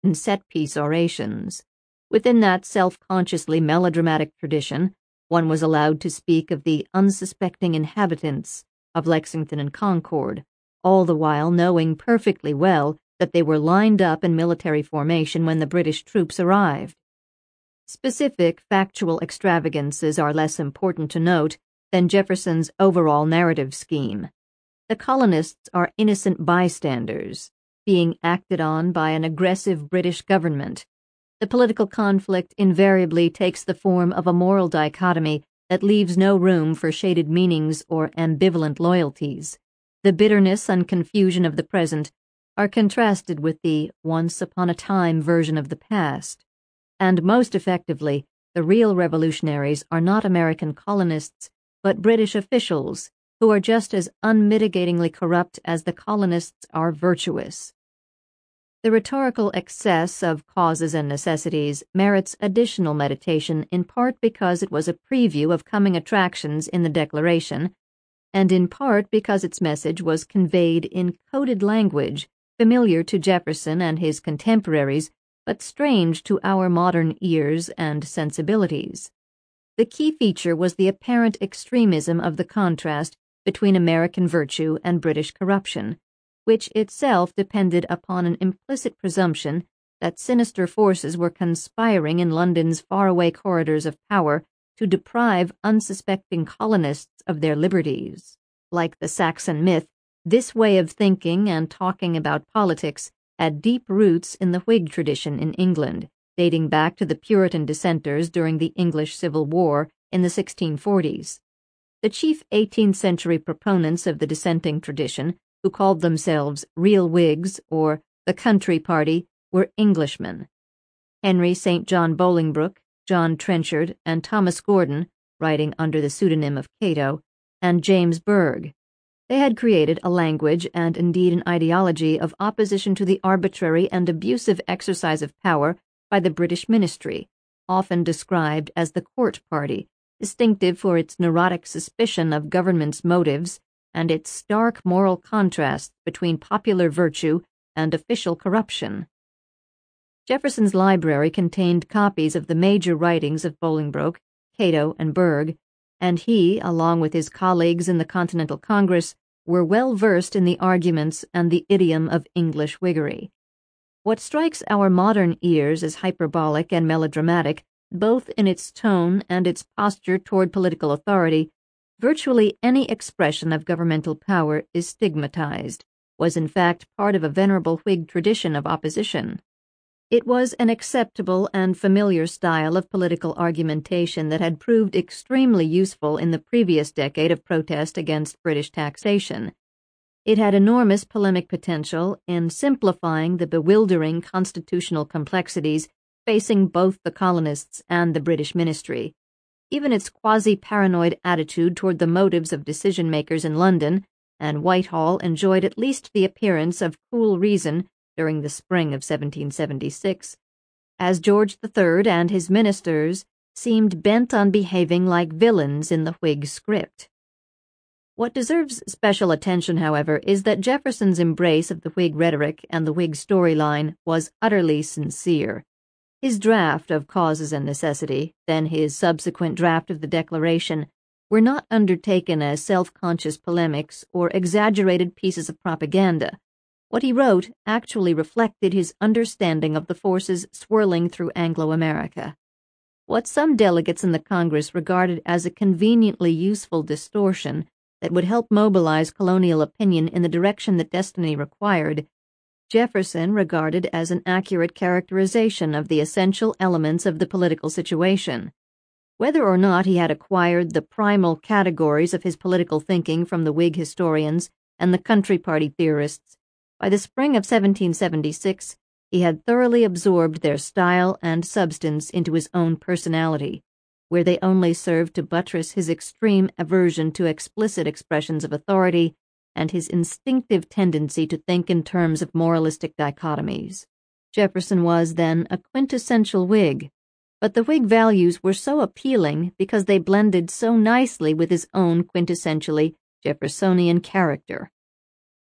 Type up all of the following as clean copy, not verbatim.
in set-piece orations. Within that self-consciously melodramatic tradition, one was allowed to speak of the unsuspecting inhabitants of Lexington and Concord, all the while knowing perfectly well that they were lined up in military formation when the British troops arrived. Specific, factual extravagances are less important to note than Jefferson's overall narrative scheme. The colonists are innocent bystanders, being acted on by an aggressive British government. The political conflict invariably takes the form of a moral dichotomy that leaves no room for shaded meanings or ambivalent loyalties. The bitterness and confusion of the present are contrasted with the once-upon-a-time version of the past. And most effectively, the real revolutionaries are not American colonists, but British officials, who are just as unmitigatingly corrupt as the colonists are virtuous. The rhetorical excess of causes and necessities merits additional meditation, in part because it was a preview of coming attractions in the Declaration, and in part because its message was conveyed in coded language familiar to Jefferson and his contemporaries, but strange to our modern ears and sensibilities. The key feature was the apparent extremism of the contrast between American virtue and British corruption, which itself depended upon an implicit presumption that sinister forces were conspiring in London's faraway corridors of power to deprive unsuspecting colonists of their liberties. Like the Saxon myth, this way of thinking and talking about politics had deep roots in the Whig tradition in England, dating back to the Puritan dissenters during the English Civil War in the 1640s. The chief 18th-century proponents of the dissenting tradition, who called themselves real Whigs or the Country Party, were Englishmen. Henry St. John Bolingbroke, John Trenchard, and Thomas Gordon, writing under the pseudonym of Cato, and James Burgh. They had created a language and indeed an ideology of opposition to the arbitrary and abusive exercise of power by the British ministry, often described as the Court Party, distinctive for its neurotic suspicion of government's motives and its stark moral contrast between popular virtue and official corruption. Jefferson's library contained copies of the major writings of Bolingbroke, Cato, and Burgh, and he, along with his colleagues in the Continental Congress, were well versed in the arguments and the idiom of English Whiggery. What strikes our modern ears as hyperbolic and melodramatic, both in its tone and its posture toward political authority, virtually any expression of governmental power is stigmatized, was in fact part of a venerable Whig tradition of opposition. It was an acceptable and familiar style of political argumentation that had proved extremely useful in the previous decade of protest against British taxation. It had enormous polemic potential in simplifying the bewildering constitutional complexities facing both the colonists and the British ministry. Even its quasi-paranoid attitude toward the motives of decision-makers in London and Whitehall enjoyed at least the appearance of cool reason during the spring of 1776, as George III and his ministers seemed bent on behaving like villains in the Whig script. What deserves special attention, however, is that Jefferson's embrace of the Whig rhetoric and the Whig storyline was utterly sincere. His draft of Causes and Necessity, then his subsequent draft of the Declaration, were not undertaken as self-conscious polemics or exaggerated pieces of propaganda. What he wrote actually reflected his understanding of the forces swirling through Anglo-America. What some delegates in the Congress regarded as a conveniently useful distortion that would help mobilize colonial opinion in the direction that destiny required, Jefferson regarded as an accurate characterization of the essential elements of the political situation. Whether or not he had acquired the primal categories of his political thinking from the Whig historians and the Country Party theorists, by the spring of 1776, he had thoroughly absorbed their style and substance into his own personality, where they only served to buttress his extreme aversion to explicit expressions of authority and his instinctive tendency to think in terms of moralistic dichotomies. Jefferson was, then, a quintessential Whig, but the Whig values were so appealing because they blended so nicely with his own quintessentially Jeffersonian character.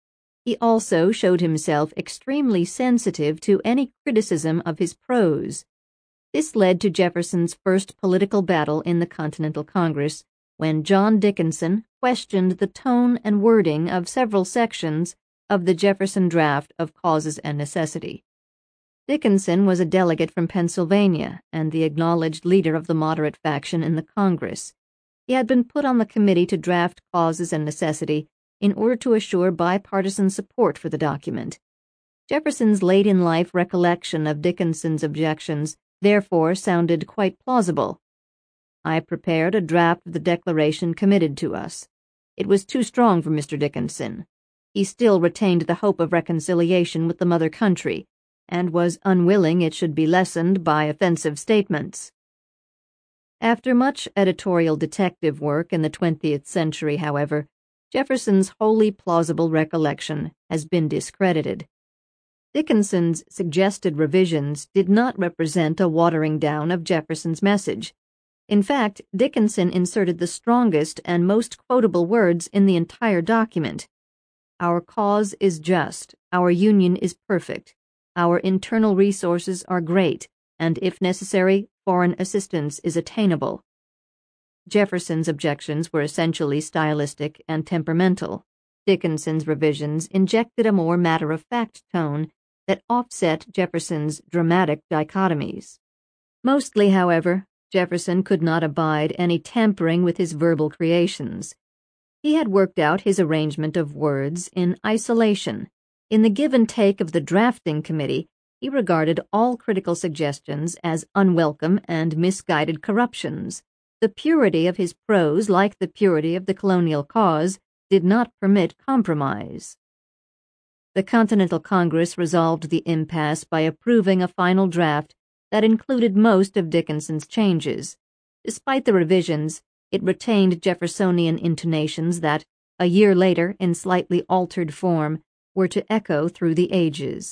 He also showed himself extremely sensitive to any criticism of his prose. This led to Jefferson's first political battle in the Continental Congress, when John Dickinson questioned the tone and wording of several sections of the Jefferson draft of Causes and Necessity. Dickinson was a delegate from Pennsylvania and the acknowledged leader of the moderate faction in the Congress. He had been put on the committee to draft Causes and Necessity in order to assure bipartisan support for the document. Jefferson's late-in-life recollection of Dickinson's objections therefore sounded quite plausible. "I prepared a draft of the declaration committed to us. It was too strong for Mr. Dickinson. He still retained the hope of reconciliation with the mother country, and was unwilling it should be lessened by offensive statements." After much editorial detective work in the 20th century, however, Jefferson's wholly plausible recollection has been discredited. Dickinson's suggested revisions did not represent a watering down of Jefferson's message. In fact, Dickinson inserted the strongest and most quotable words in the entire document. "Our cause is just, our union is perfect, our internal resources are great, and if necessary, foreign assistance is attainable." Jefferson's objections were essentially stylistic and temperamental. Dickinson's revisions injected a more matter-of-fact tone that offset Jefferson's dramatic dichotomies. Mostly, however, Jefferson could not abide any tampering with his verbal creations. He had worked out his arrangement of words in isolation. In the give and take of the drafting committee, he regarded all critical suggestions as unwelcome and misguided corruptions. The purity of his prose, like the purity of the colonial cause, did not permit compromise. The Continental Congress resolved the impasse by approving a final draft that included most of Dickinson's changes. Despite the revisions, it retained Jeffersonian intonations that, a year later, in slightly altered form, were to echo through the ages.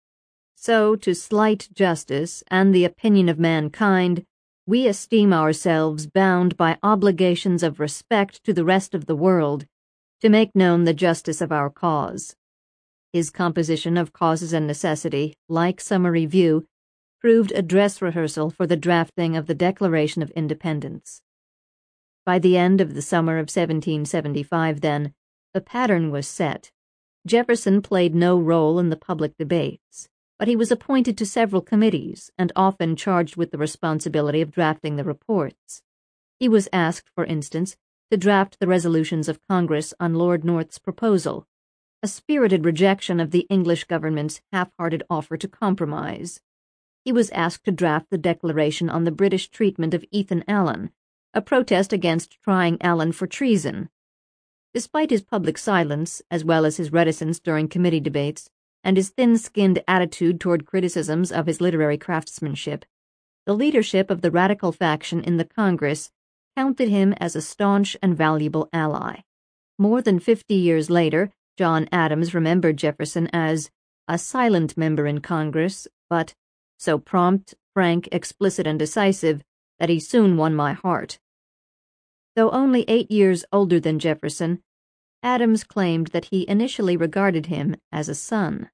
So, to slight justice and the opinion of mankind, we esteem ourselves bound by obligations of respect to the rest of the world to make known the justice of our cause. His composition of Causes and Necessity, like Summary View, proved a dress rehearsal for the drafting of the Declaration of Independence. By the end of the summer of 1775, then, the pattern was set. Jefferson played no role in the public debates, but he was appointed to several committees and often charged with the responsibility of drafting the reports. He was asked, for instance, to draft the resolutions of Congress on Lord North's proposal, a spirited rejection of the English government's half-hearted offer to compromise. He was asked to draft the declaration on the British treatment of Ethan Allen, a protest against trying Allen for treason. Despite his public silence, as well as his reticence during committee debates, and his thin-skinned attitude toward criticisms of his literary craftsmanship, the leadership of the radical faction in the Congress counted him as a staunch and valuable ally. More than 50 years later, John Adams remembered Jefferson as a silent member in Congress, but so prompt, frank, explicit, and decisive that he soon won my heart. Though only 8 years older than Jefferson, Adams claimed that he initially regarded him as a son.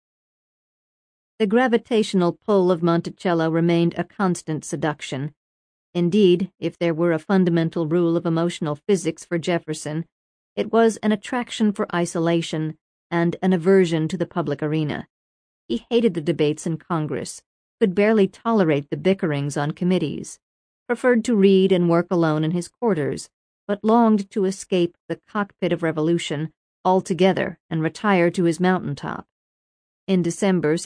The gravitational pull of Monticello remained a constant seduction. Indeed, if there were a fundamental rule of emotional physics for Jefferson, it was an attraction for isolation and an aversion to the public arena. He hated the debates in Congress, could barely tolerate the bickerings on committees, preferred to read and work alone in his quarters, but longed to escape the cockpit of revolution altogether and retire to his mountaintop. In December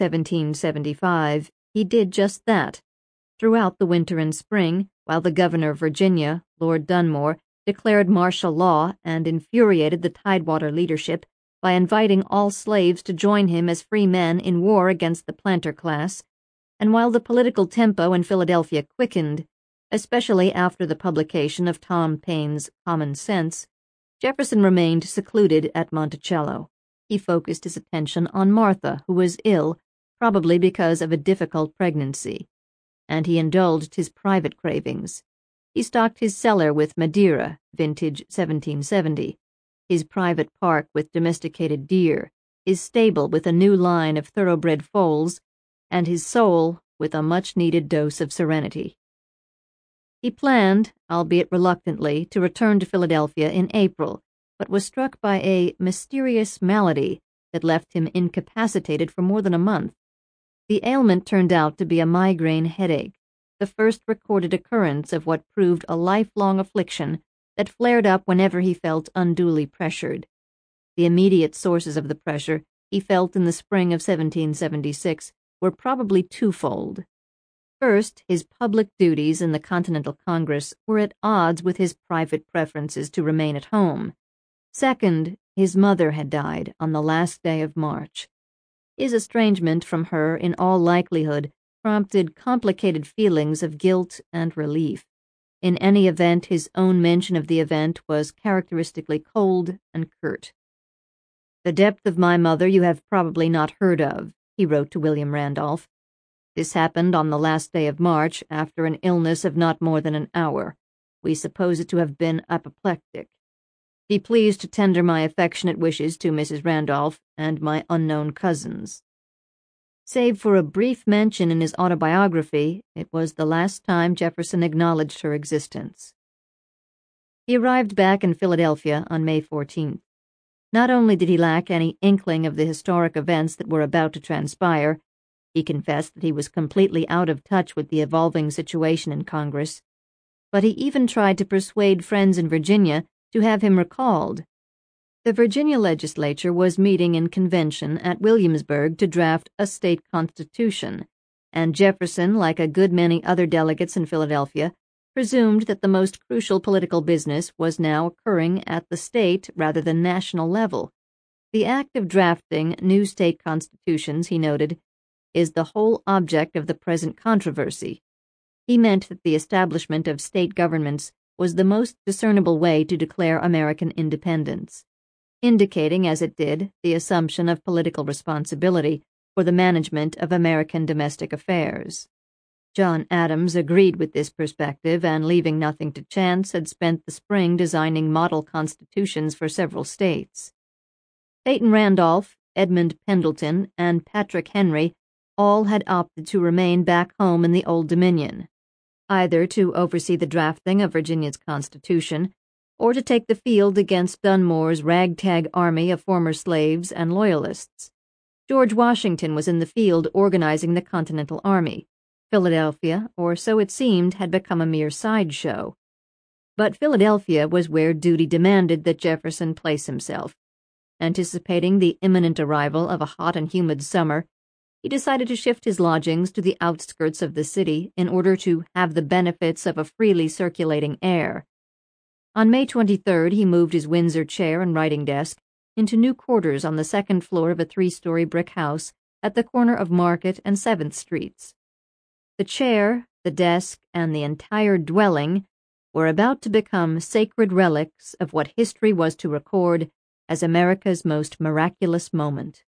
1775, he did just that. Throughout the winter and spring, while the governor of Virginia, Lord Dunmore, declared martial law and infuriated the Tidewater leadership by inviting all slaves to join him as free men in war against the planter class, and while the political tempo in Philadelphia quickened, especially after the publication of Tom Paine's Common Sense, Jefferson remained secluded at Monticello. He focused his attention on Martha, who was ill, probably because of a difficult pregnancy, and he indulged his private cravings. He stocked his cellar with Madeira, vintage 1770, his private park with domesticated deer, his stable with a new line of thoroughbred foals, and his soul with a much-needed dose of serenity. He planned, albeit reluctantly, to return to Philadelphia in April, but was struck by a mysterious malady that left him incapacitated for more than a month. The ailment turned out to be a migraine headache, the first recorded occurrence of what proved a lifelong affliction that flared up whenever he felt unduly pressured. The immediate sources of the pressure he felt in the spring of 1776 were probably twofold. First, his public duties in the Continental Congress were at odds with his private preferences to remain at home. Second, his mother had died on the last day of March. His estrangement from her, in all likelihood, prompted complicated feelings of guilt and relief. In any event, his own mention of the event was characteristically cold and curt. "The death of my mother you have probably not heard of," he wrote to William Randolph. "This happened on the last day of March, after an illness of not more than an hour. We suppose it to have been apoplectic. Be pleased to tender my affectionate wishes to Mrs. Randolph and my unknown cousins." Save for a brief mention in his autobiography, it was the last time Jefferson acknowledged her existence. He arrived back in Philadelphia on May 14th. Not only did he lack any inkling of the historic events that were about to transpire, he confessed that he was completely out of touch with the evolving situation in Congress, but he even tried to persuade friends in Virginia to have him recalled. The Virginia legislature was meeting in convention at Williamsburg to draft a state constitution, and Jefferson, like a good many other delegates in Philadelphia, presumed that the most crucial political business was now occurring at the state rather than national level. The act of drafting new state constitutions, he noted, is the whole object of the present controversy. He meant that the establishment of state governments was the most discernible way to declare American independence, indicating, as it did, the assumption of political responsibility for the management of American domestic affairs. John Adams agreed with this perspective and, leaving nothing to chance, had spent the spring designing model constitutions for several states. Peyton Randolph, Edmund Pendleton, and Patrick Henry all had opted to remain back home in the Old Dominion, either to oversee the drafting of Virginia's Constitution or to take the field against Dunmore's ragtag army of former slaves and Loyalists. George Washington was in the field organizing the Continental Army. Philadelphia, or so it seemed, had become a mere sideshow. But Philadelphia was where duty demanded that Jefferson place himself. Anticipating the imminent arrival of a hot and humid summer, he decided to shift his lodgings to the outskirts of the city in order to have the benefits of a freely circulating air. On May 23rd, he moved his Windsor chair and writing desk into new quarters on the second floor of a three-story brick house at the corner of Market and 7th Streets. The chair, the desk, and the entire dwelling were about to become sacred relics of what history was to record as America's most miraculous moment.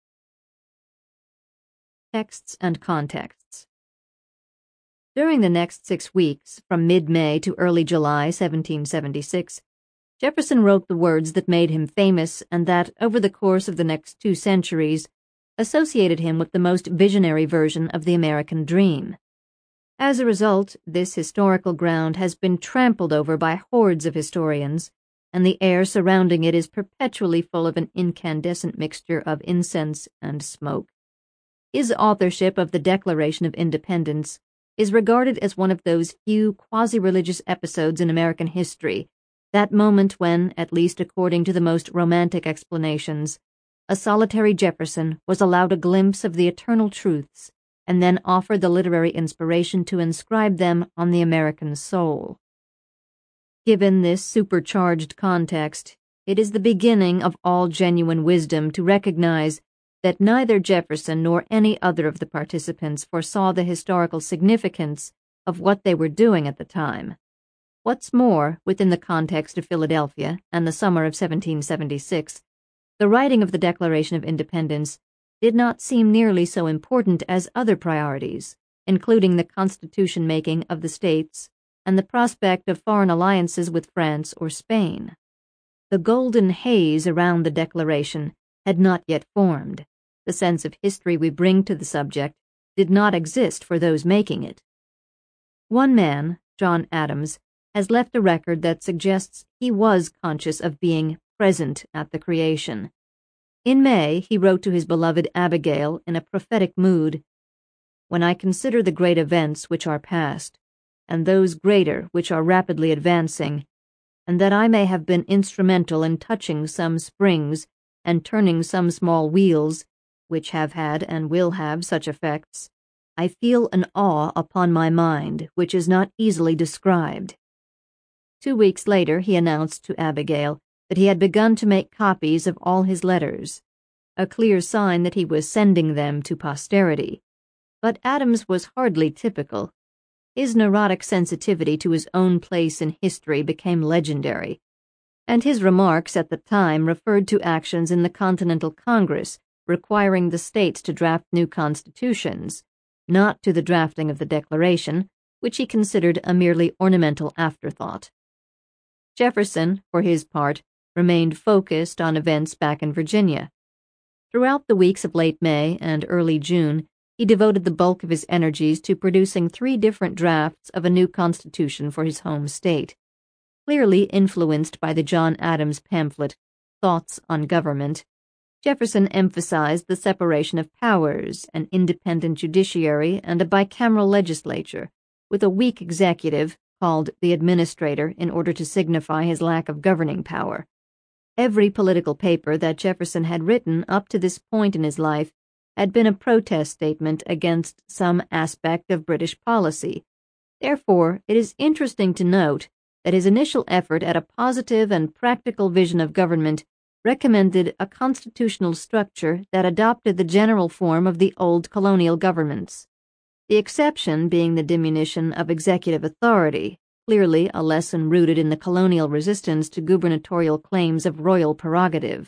Texts and contexts. During the next 6 weeks, from mid-May to early July 1776, Jefferson wrote the words that made him famous and that, over the course of the next 2 centuries, associated him with the most visionary version of the American dream. As a result, this historical ground has been trampled over by hordes of historians, and the air surrounding it is perpetually full of an incandescent mixture of incense and smoke. His authorship of the Declaration of Independence is regarded as one of those few quasi-religious episodes in American history, that moment when, at least according to the most romantic explanations, a solitary Jefferson was allowed a glimpse of the eternal truths and then offered the literary inspiration to inscribe them on the American soul. Given this supercharged context, it is the beginning of all genuine wisdom to recognize that neither Jefferson nor any other of the participants foresaw the historical significance of what they were doing at the time. What's more, within the context of Philadelphia and the summer of 1776, the writing of the Declaration of Independence did not seem nearly so important as other priorities, including the constitution-making of the states and the prospect of foreign alliances with France or Spain. The golden haze around the Declaration had not yet formed. The sense of history we bring to the subject did not exist for those making it. One man, John Adams, has left a record that suggests he was conscious of being present at the creation. In May, he wrote to his beloved Abigail in a prophetic mood, "When I consider the great events which are past, and those greater which are rapidly advancing, and that I may have been instrumental in touching some springs and turning some small wheels, which have had and will have such effects, I feel an awe upon my mind which is not easily described." 2 weeks later, he announced to Abigail that he had begun to make copies of all his letters, a clear sign that he was sending them to posterity. But Adams was hardly typical. His neurotic sensitivity to his own place in history became legendary, and his remarks at the time referred to actions in the Continental Congress requiring the states to draft new constitutions, not to the drafting of the Declaration, which he considered a merely ornamental afterthought. Jefferson, for his part, remained focused on events back in Virginia. Throughout the weeks of late May and early June, he devoted the bulk of his energies to producing 3 different drafts of a new constitution for his home state. Clearly influenced by the John Adams pamphlet, Thoughts on Government, Jefferson emphasized the separation of powers, an independent judiciary, and a bicameral legislature, with a weak executive, called the administrator, in order to signify his lack of governing power. Every political paper that Jefferson had written up to this point in his life had been a protest statement against some aspect of British policy. Therefore, it is interesting to note that his initial effort at a positive and practical vision of government recommended a constitutional structure that adopted the general form of the old colonial governments, the exception being the diminution of executive authority, clearly a lesson rooted in the colonial resistance to gubernatorial claims of royal prerogative.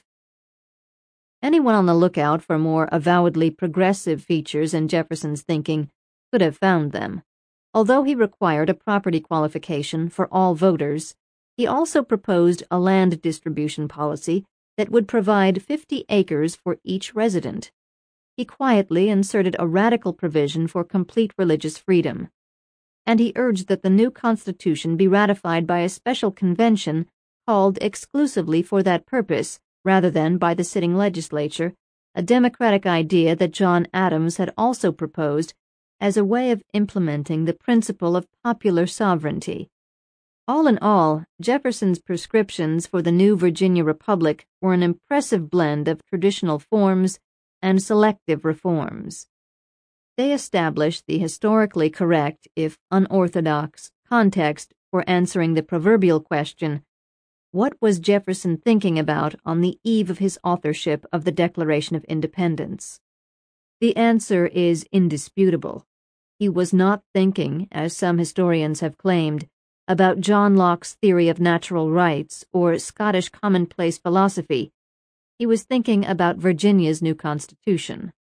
Anyone on the lookout for more avowedly progressive features in Jefferson's thinking could have found them. Although he required a property qualification for all voters, he also proposed a land distribution policy that would provide 50 acres for each resident. He quietly inserted a radical provision for complete religious freedom, and he urged that the new Constitution be ratified by a special convention called exclusively for that purpose, rather than by the sitting legislature, a democratic idea that John Adams had also proposed as a way of implementing the principle of popular sovereignty. All in all, Jefferson's prescriptions for the new Virginia Republic were an impressive blend of traditional forms and selective reforms. They established the historically correct, if unorthodox, context for answering the proverbial question, what was Jefferson thinking about on the eve of his authorship of the Declaration of Independence? The answer is indisputable. He was not thinking, as some historians have claimed, about John Locke's theory of natural rights or Scottish commonplace philosophy. He was thinking about Virginia's new Constitution.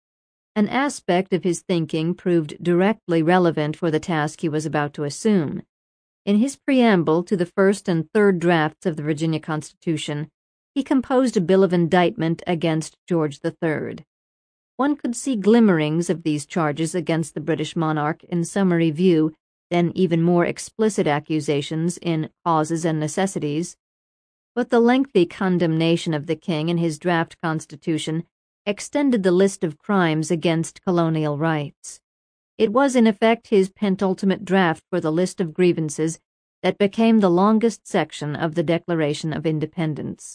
An aspect of his thinking proved directly relevant for the task he was about to assume. In his preamble to the first and third drafts of the Virginia Constitution, he composed a bill of indictment against George III. One could see glimmerings of these charges against the British monarch in Summary View, then even more explicit accusations in Causes and Necessities. But the lengthy condemnation of the king in his draft constitution extended the list of crimes against colonial rights. It was in effect his penultimate draft for the list of grievances that became the longest section of the Declaration of Independence.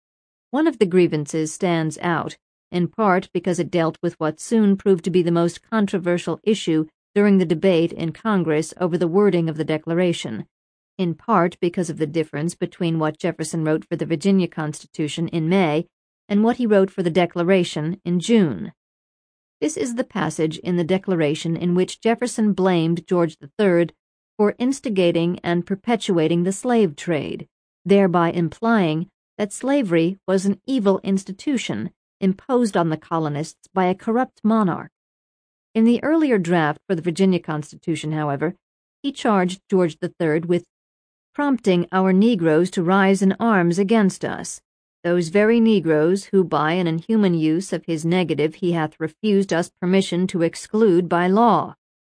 One of the grievances stands out, in part because it dealt with what soon proved to be the most controversial issue during the debate in Congress over the wording of the Declaration, in part because of the difference between what Jefferson wrote for the Virginia Constitution in May and what he wrote for the Declaration in June. This is the passage in the Declaration in which Jefferson blamed George III for instigating and perpetuating the slave trade, thereby implying that slavery was an evil institution imposed on the colonists by a corrupt monarch. In the earlier draft for the Virginia Constitution, however, he charged George III with prompting our Negroes to rise in arms against us, those very negroes who by an inhuman use of his negative he hath refused us permission to exclude by law.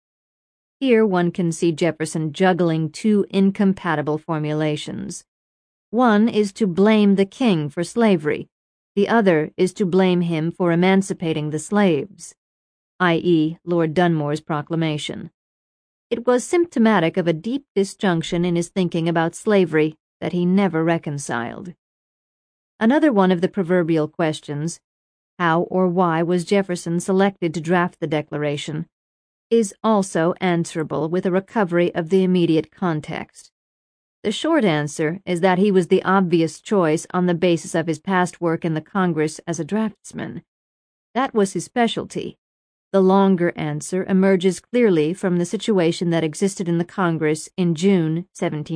Here one can see Jefferson juggling two incompatible formulations. One is to blame the king for slavery, the other is to blame him for emancipating the slaves, i.e., Lord Dunmore's proclamation. It was symptomatic of a deep disjunction in his thinking about slavery that he never reconciled. Another one of the proverbial questions, how or why was Jefferson selected to draft the Declaration, is also answerable with a recovery of the immediate context. The short answer is that he was the obvious choice on the basis of his past work in the Congress as a draftsman. That was his specialty. The longer answer emerges clearly from the situation that existed in the Congress in June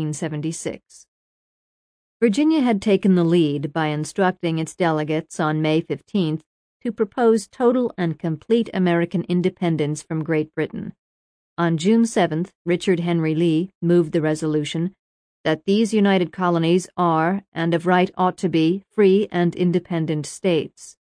1776. Virginia had taken the lead by instructing its delegates on May 15th to propose total and complete American independence from Great Britain. On June 7th, Richard Henry Lee moved the resolution that these united colonies are, and of right ought to be, free and independent states.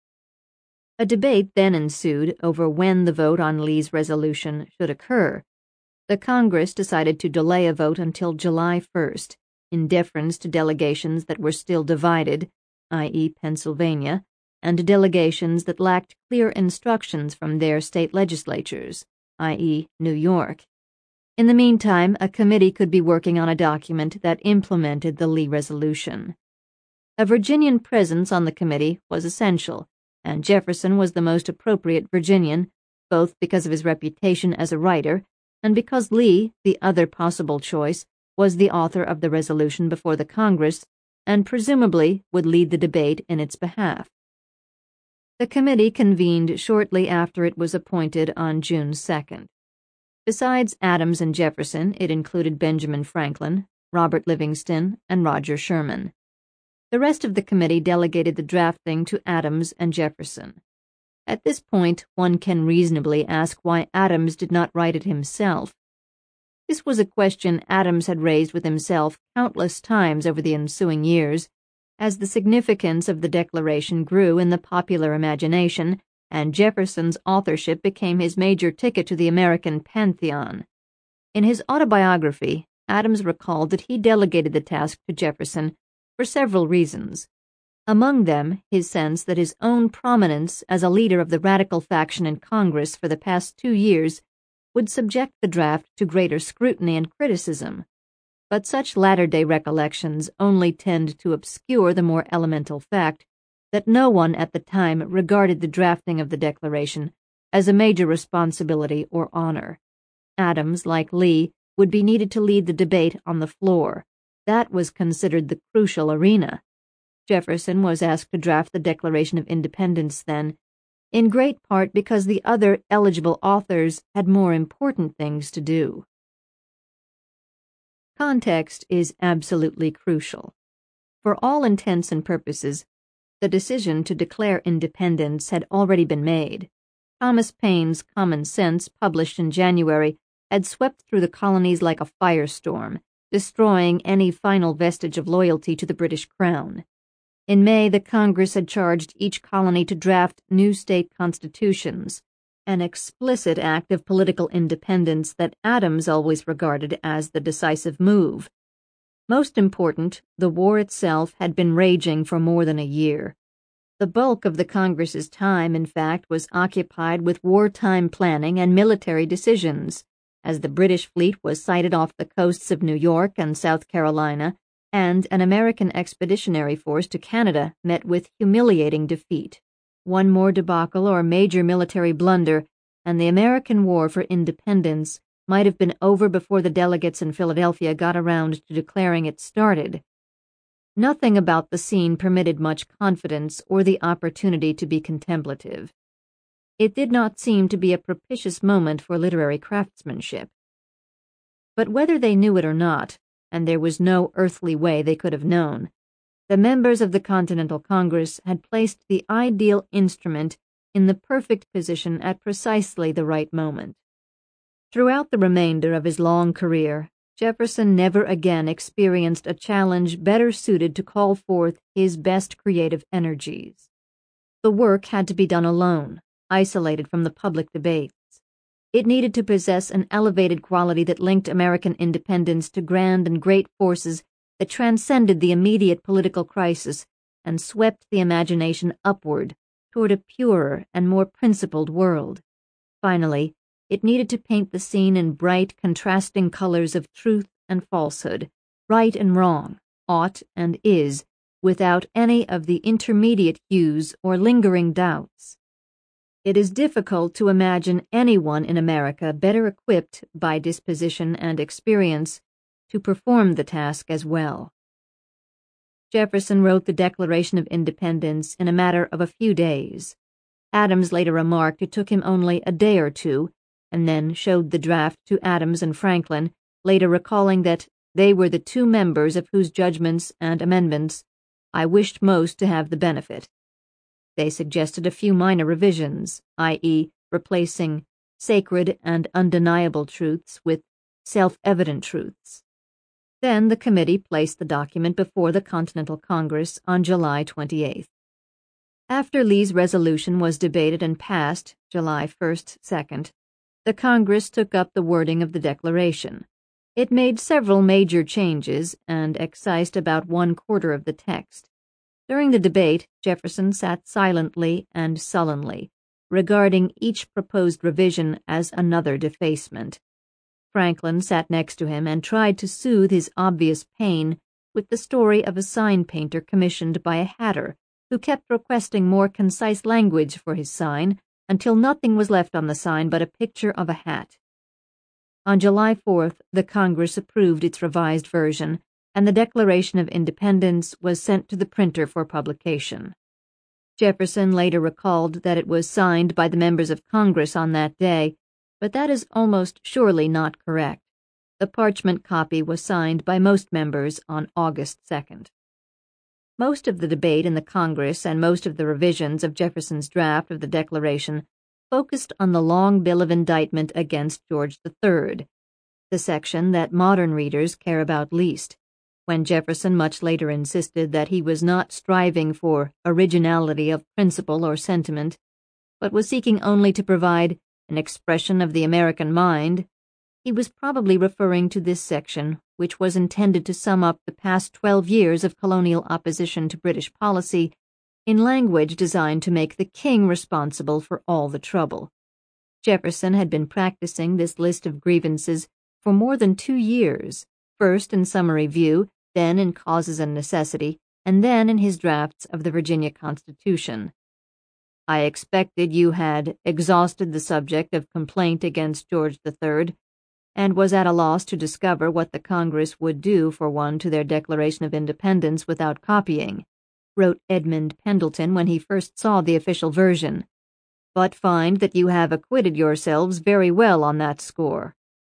A debate then ensued over when the vote on Lee's resolution should occur. The Congress decided to delay a vote until July 1st, in deference to delegations that were still divided, i.e., Pennsylvania, and delegations that lacked clear instructions from their state legislatures, i.e., New York. In the meantime, a committee could be working on a document that implemented the Lee resolution. A Virginian presence on the committee was essential, and Jefferson was the most appropriate Virginian, both because of his reputation as a writer and because Lee, the other possible choice, was the author of the resolution before the Congress and presumably would lead the debate in its behalf. The committee convened shortly after it was appointed on June 2nd. Besides Adams and Jefferson, it included Benjamin Franklin, Robert Livingston, and Roger Sherman. The rest of the committee delegated the drafting to Adams and Jefferson. At this point, one can reasonably ask why Adams did not write it himself. This was a question Adams had raised with himself countless times over the ensuing years, as the significance of the Declaration grew in the popular imagination, and Jefferson's authorship became his major ticket to the American pantheon. In his autobiography, Adams recalled that he delegated the task to Jefferson for several reasons. Among them, his sense that his own prominence as a leader of the radical faction in Congress for the past 2 years would subject the draft to greater scrutiny and criticism. But such latter-day recollections only tend to obscure the more elemental fact that no one at the time regarded the drafting of the Declaration as a major responsibility or honor. Adams, like Lee, would be needed to lead the debate on the floor. That was considered the crucial arena. Jefferson was asked to draft the Declaration of Independence then, in great part because the other eligible authors had more important things to do. Context is absolutely crucial. For all intents and purposes, the decision to declare independence had already been made. Thomas Paine's Common Sense, published in January, had swept through the colonies like a firestorm, destroying any final vestige of loyalty to the British Crown. In May, the Congress had charged each colony to draft new state constitutions, an explicit act of political independence that Adams always regarded as the decisive move. Most important, the war itself had been raging for more than a year. The bulk of the Congress's time, in fact, was occupied with wartime planning and military decisions, as the British fleet was sighted off the coasts of New York and South Carolina, and an American expeditionary force to Canada met with humiliating defeat. One more debacle or major military blunder, and the American War for Independence might have been over before the delegates in Philadelphia got around to declaring it started. Nothing about the scene permitted much confidence or the opportunity to be contemplative. It did not seem to be a propitious moment for literary craftsmanship. But whether they knew it or not, and there was no earthly way they could have known, the members of the Continental Congress had placed the ideal instrument in the perfect position at precisely the right moment. Throughout the remainder of his long career, Jefferson never again experienced a challenge better suited to call forth his best creative energies. The work had to be done alone, isolated from the public debates. It needed to possess an elevated quality that linked American independence to grand and great forces that transcended the immediate political crisis and swept the imagination upward toward a purer and more principled world. Finally, it needed to paint the scene in bright, contrasting colors of truth and falsehood, right and wrong, ought and is, without any of the intermediate hues or lingering doubts. It is difficult to imagine anyone in America better equipped by disposition and experience to perform the task as well. Jefferson wrote the Declaration of Independence in a matter of a few days. Adams later remarked it took him only a day or two, and then showed the draft to Adams and Franklin, later recalling that they were the two members of whose judgments and amendments I wished most to have the benefit. They suggested a few minor revisions, i.e., replacing sacred and undeniable truths with self-evident truths. Then the committee placed the document before the Continental Congress on July 28th. After Lee's resolution was debated and passed, July 1st, 2nd, the Congress took up the wording of the Declaration. It made several major changes and excised about 1/4 of the text. During the debate, Jefferson sat silently and sullenly, regarding each proposed revision as another defacement. Franklin sat next to him and tried to soothe his obvious pain with the story of a sign painter commissioned by a hatter who kept requesting more concise language for his sign until nothing was left on the sign but a picture of a hat. On July 4th, the Congress approved its revised version, and the Declaration of Independence was sent to the printer for publication. Jefferson later recalled that it was signed by the members of Congress on that day, but that is almost surely not correct. The parchment copy was signed by most members on August 2nd. Most of the debate in the Congress and most of the revisions of Jefferson's draft of the Declaration focused on the long bill of indictment against George III, the section that modern readers care about least, when Jefferson much later insisted that he was not striving for originality of principle or sentiment, but was seeking only to provide an expression of the American mind. He was probably referring to this section, which was intended to sum up the past 12 years of colonial opposition to British policy in language designed to make the king responsible for all the trouble. Jefferson had been practicing this list of grievances for more than 2 years, first in summary view, then in causes and necessity, and then in his drafts of the Virginia Constitution. I expected you had exhausted the subject of complaint against George III, and was at a loss to discover what the Congress would do for one to their Declaration of Independence without copying, wrote Edmund Pendleton when he first saw the official version, but find that you have acquitted yourselves very well on that score.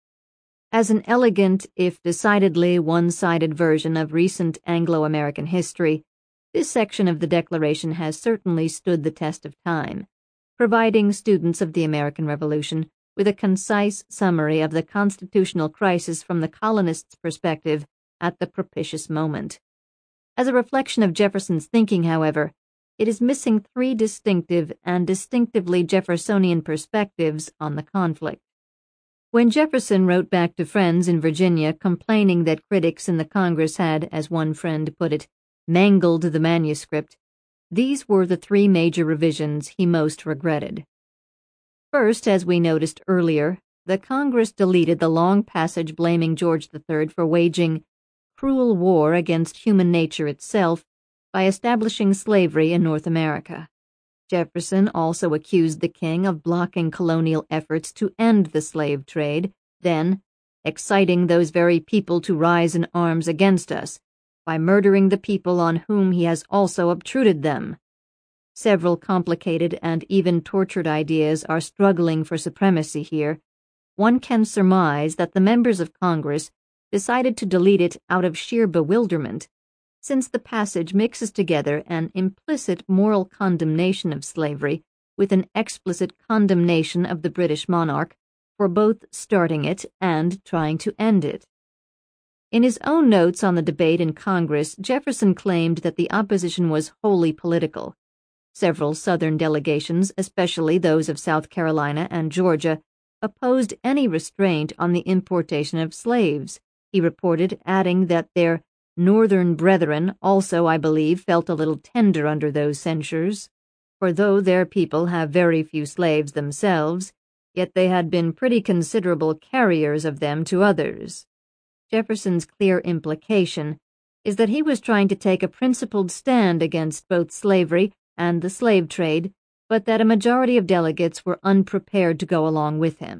As an elegant, if decidedly one-sided version of recent Anglo-American history, this section of the Declaration has certainly stood the test of time, providing students of the American Revolution with a concise summary of the constitutional crisis from the colonists' perspective at the propitious moment. As a reflection of Jefferson's thinking, however, it is missing 3 distinctive and distinctively Jeffersonian perspectives on the conflict. When Jefferson wrote back to friends in Virginia complaining that critics in the Congress had, as one friend put it, mangled the manuscript, these were the 3 major revisions he most regretted. First, as we noticed earlier, the Congress deleted the long passage blaming George III for waging cruel war against human nature itself by establishing slavery in North America. Jefferson also accused the king of blocking colonial efforts to end the slave trade, then exciting those very people to rise in arms against us by murdering the people on whom he has also obtruded them. Several complicated and even tortured ideas are struggling for supremacy here. One can surmise that the members of Congress decided to delete it out of sheer bewilderment, since the passage mixes together an implicit moral condemnation of slavery with an explicit condemnation of the British monarch for both starting it and trying to end it. In his own notes on the debate in Congress, Jefferson claimed that the opposition was wholly political. Several Southern delegations, especially those of South Carolina and Georgia, opposed any restraint on the importation of slaves, he reported, adding that their Northern brethren also, I believe, felt a little tender under those censures, for though their people have very few slaves themselves, yet they had been pretty considerable carriers of them to others. Jefferson's clear implication is that he was trying to take a principled stand against both slavery and the slave trade, but that a majority of delegates were unprepared to go along with him.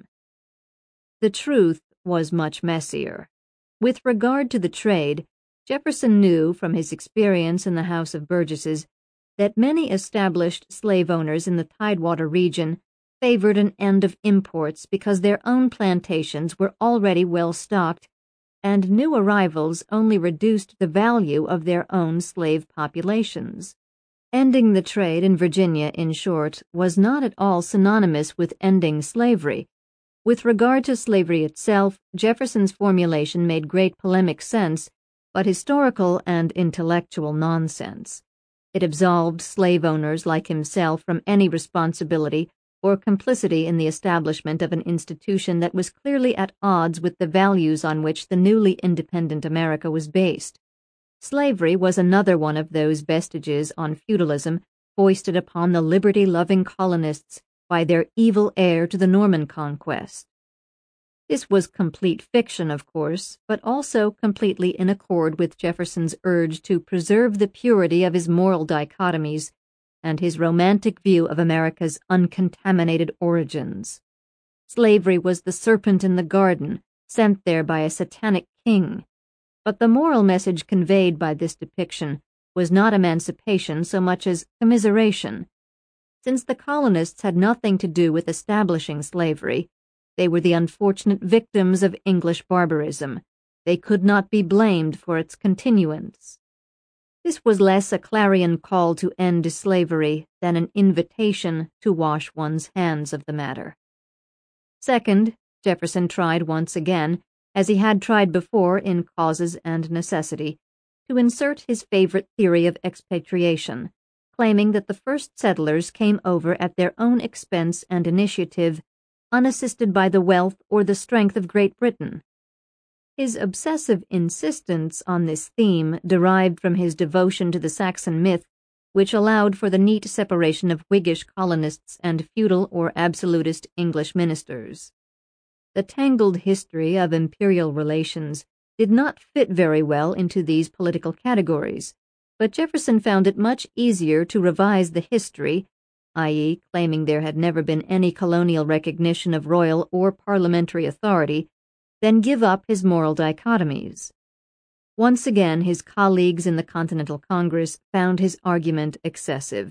The truth was much messier. With regard to the trade, Jefferson knew from his experience in the House of Burgesses that many established slave owners in the Tidewater region favored an end of imports because their own plantations were already well stocked, and new arrivals only reduced the value of their own slave populations. Ending the trade in Virginia, in short, was not at all synonymous with ending slavery. With regard to slavery itself, Jefferson's formulation made great polemic sense, but historical and intellectual nonsense. It absolved slave owners like himself from any responsibility or complicity in the establishment of an institution that was clearly at odds with the values on which the newly independent America was based. Slavery was another one of those vestiges on feudalism foisted upon the liberty-loving colonists by their evil heir to the Norman conquest. This was complete fiction, of course, but also completely in accord with Jefferson's urge to preserve the purity of his moral dichotomies and his romantic view of America's uncontaminated origins. Slavery was the serpent in the garden, sent there by a satanic king. But the moral message conveyed by this depiction was not emancipation so much as commiseration. Since the colonists had nothing to do with establishing slavery, they were the unfortunate victims of English barbarism. They could not be blamed for its continuance. This was less a clarion call to end slavery than an invitation to wash one's hands of the matter. Second, Jefferson tried once again, as he had tried before in Causes and Necessity, to insert his favorite theory of expatriation, claiming that the first settlers came over at their own expense and initiative, unassisted by the wealth or the strength of Great Britain. His obsessive insistence on this theme derived from his devotion to the Saxon myth, which allowed for the neat separation of Whiggish colonists and feudal or absolutist English ministers. The tangled history of imperial relations did not fit very well into these political categories, but Jefferson found it much easier to revise the history, i.e., claiming there had never been any colonial recognition of royal or parliamentary authority, than give up his moral dichotomies. Once again, his colleagues in the Continental Congress found his argument excessive.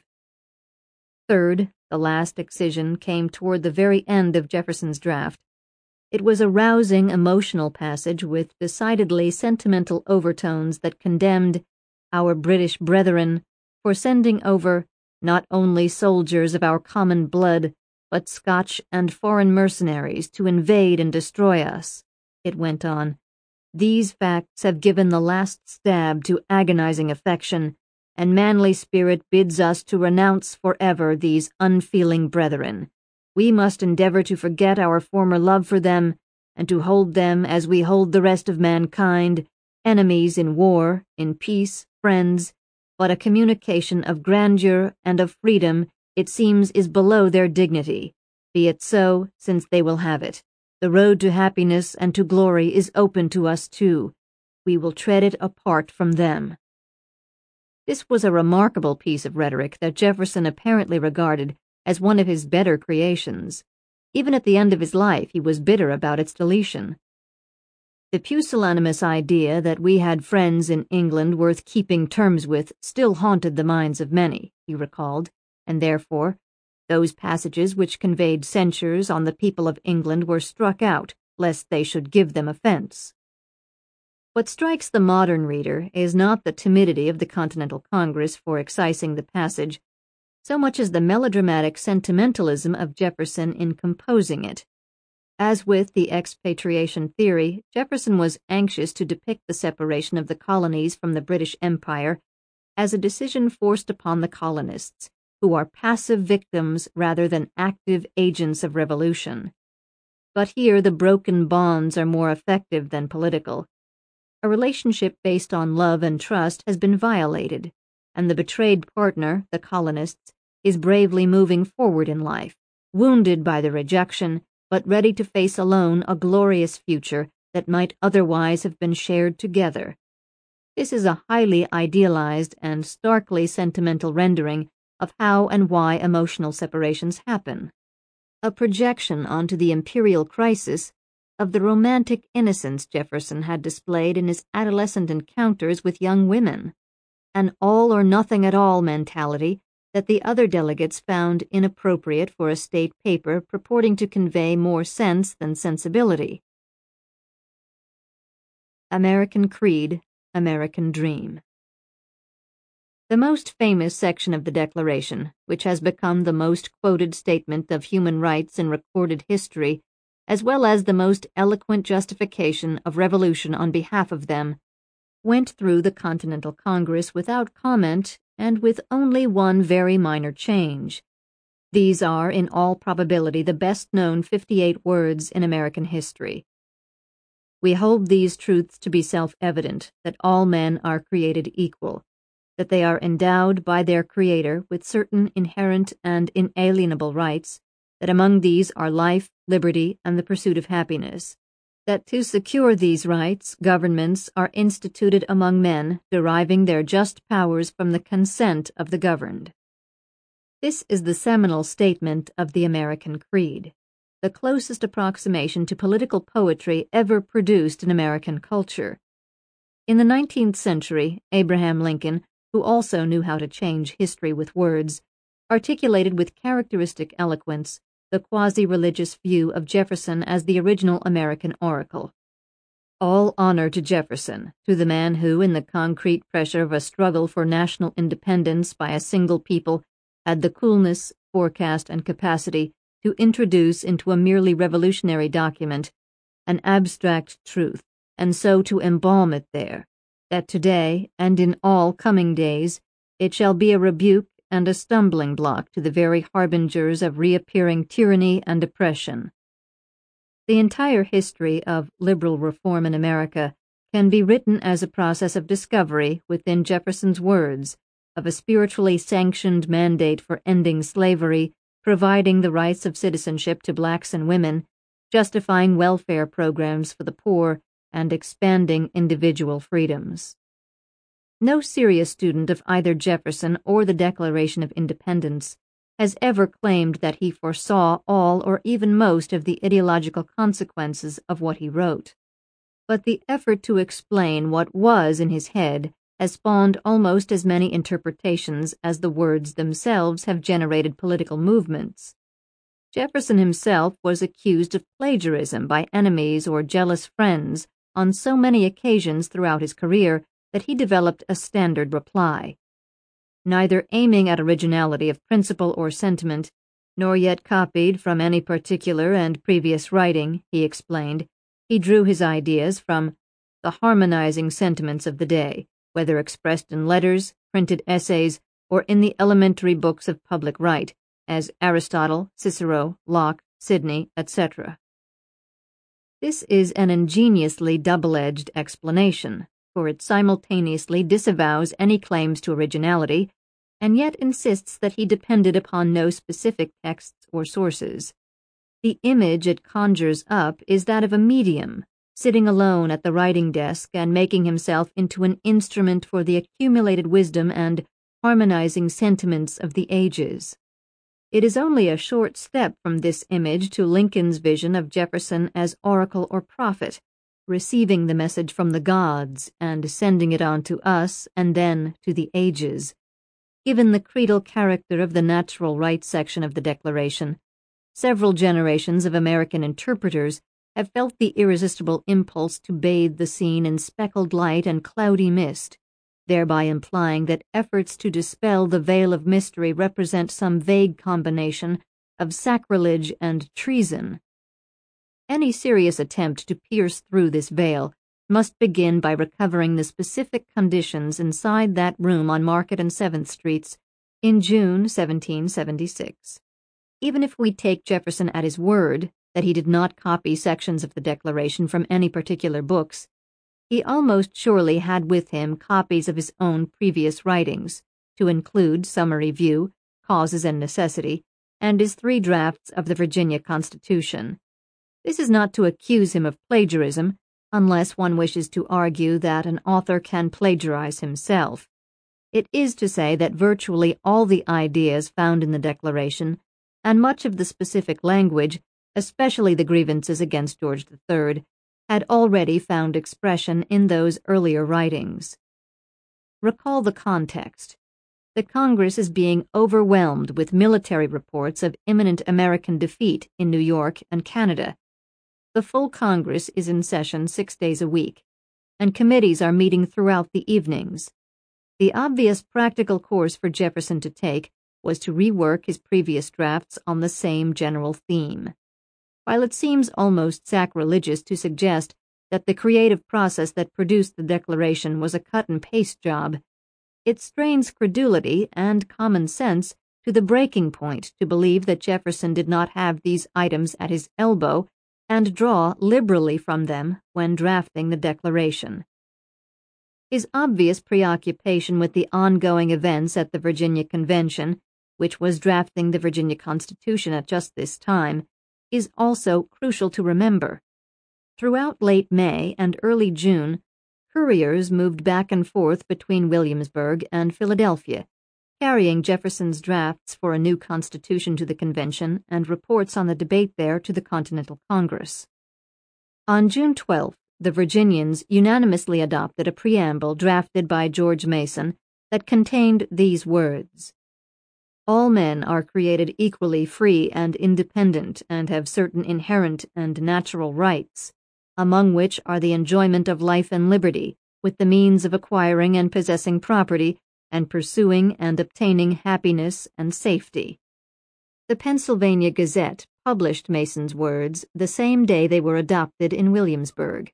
Third, the last excision came toward the very end of Jefferson's draft. It was a rousing, emotional passage with decidedly sentimental overtones that condemned our British brethren for sending over not only soldiers of our common blood, but Scotch and foreign mercenaries to invade and destroy us. It went on. These facts have given the last stab to agonizing affection, and manly spirit bids us to renounce forever these unfeeling brethren. We must endeavor to forget our former love for them, and to hold them as we hold the rest of mankind, enemies in war, in peace, friends, but a communication of grandeur and of freedom, it seems, is below their dignity. Be it so, since they will have it. The road to happiness and to glory is open to us too. We will tread it apart from them. This was a remarkable piece of rhetoric that Jefferson apparently regarded as one of his better creations. Even at the end of his life, he was bitter about its deletion. The pusillanimous idea that we had friends in England worth keeping terms with still haunted the minds of many, he recalled, and therefore those passages which conveyed censures on the people of England were struck out, lest they should give them offense. What strikes the modern reader is not the timidity of the Continental Congress for excising the passage, so much as the melodramatic sentimentalism of Jefferson in composing it. As with the expatriation theory, Jefferson was anxious to depict the separation of the colonies from the British Empire as a decision forced upon the colonists, who are passive victims rather than active agents of revolution. But here the broken bonds are more effective than political. A relationship based on love and trust has been violated, and the betrayed partner, the colonists, is bravely moving forward in life, wounded by the rejection, but ready to face alone a glorious future that might otherwise have been shared together. This is a highly idealized and starkly sentimental rendering of how and why emotional separations happen, a projection onto the imperial crisis of the romantic innocence Jefferson had displayed in his adolescent encounters with young women, an all-or-nothing-at-all mentality that the other delegates found inappropriate for a state paper purporting to convey more sense than sensibility. American Creed, American Dream. The most famous section of the Declaration, which has become the most quoted statement of human rights in recorded history, as well as the most eloquent justification of revolution on behalf of them, went through the Continental Congress without comment and with only one very minor change. These are, in all probability, the best-known 58 words in American history. We hold these truths to be self-evident, that all men are created equal, that they are endowed by their Creator with certain inherent and inalienable rights, that among these are life, liberty, and the pursuit of happiness, that to secure these rights, governments are instituted among men, deriving their just powers from the consent of the governed. This is the seminal statement of the American Creed, the closest approximation to political poetry ever produced in American culture. In the 19th century, Abraham Lincoln, who also knew how to change history with words, articulated with characteristic eloquence the quasi-religious view of Jefferson as the original American oracle. All honor to Jefferson, to the man who, in the concrete pressure of a struggle for national independence by a single people, had the coolness, forecast, and capacity to introduce into a merely revolutionary document an abstract truth, and so to embalm it there, that today, and in all coming days, it shall be a rebuke and a stumbling block to the very harbingers of reappearing tyranny and oppression. The entire history of liberal reform in America can be written as a process of discovery within Jefferson's words, of a spiritually sanctioned mandate for ending slavery, providing the rights of citizenship to blacks and women, justifying welfare programs for the poor, and expanding individual freedoms. No serious student of either Jefferson or the Declaration of Independence has ever claimed that he foresaw all or even most of the ideological consequences of what he wrote. But the effort to explain what was in his head has spawned almost as many interpretations as the words themselves have generated political movements. Jefferson himself was accused of plagiarism by enemies or jealous friends on so many occasions throughout his career that he developed a standard reply. Neither aiming at originality of principle or sentiment, nor yet copied from any particular and previous writing, he explained, he drew his ideas from the harmonizing sentiments of the day, whether expressed in letters, printed essays, or in the elementary books of public right, as Aristotle, Cicero, Locke, Sidney, etc. This is an ingeniously double-edged explanation, for it simultaneously disavows any claims to originality, and yet insists that he depended upon no specific texts or sources. The image it conjures up is that of a medium, sitting alone at the writing desk and making himself into an instrument for the accumulated wisdom and harmonizing sentiments of the ages. It is only a short step from this image to Lincoln's vision of Jefferson as oracle or prophet, receiving the message from the gods and sending it on to us and then to the ages. Given the creedal character of the natural rights section of the Declaration, several generations of American interpreters have felt the irresistible impulse to bathe the scene in speckled light and cloudy mist, thereby implying that efforts to dispel the veil of mystery represent some vague combination of sacrilege and treason. Any serious attempt to pierce through this veil must begin by recovering the specific conditions inside that room on Market and 7th Streets in June 1776. Even if we take Jefferson at his word that he did not copy sections of the Declaration from any particular books, he almost surely had with him copies of his own previous writings, to include Summary View, Causes and Necessity, and his 3 drafts of the Virginia Constitution. This is not to accuse him of plagiarism, unless one wishes to argue that an author can plagiarize himself. It is to say that virtually all the ideas found in the Declaration, and much of the specific language, especially the grievances against George III, had already found expression in those earlier writings. Recall the context. The Congress is being overwhelmed with military reports of imminent American defeat in New York and Canada. The full Congress is in session 6 days a week, and committees are meeting throughout the evenings. The obvious practical course for Jefferson to take was to rework his previous drafts on the same general theme. While it seems almost sacrilegious to suggest that the creative process that produced the Declaration was a cut-and-paste job, it strains credulity and common sense to the breaking point to believe that Jefferson did not have these items at his elbow and draw liberally from them when drafting the Declaration. His obvious preoccupation with the ongoing events at the Virginia Convention, which was drafting the Virginia Constitution at just this time, is also crucial to remember. Throughout late May and early June, couriers moved back and forth between Williamsburg and Philadelphia, carrying Jefferson's drafts for a new Constitution to the Convention and reports on the debate there to the Continental Congress. On June 12th, the Virginians unanimously adopted a preamble drafted by George Mason that contained these words: "All men are created equally free and independent and have certain inherent and natural rights, among which are the enjoyment of life and liberty, with the means of acquiring and possessing property, and pursuing and obtaining happiness and safety." The Pennsylvania Gazette published Mason's words the same day they were adopted in Williamsburg.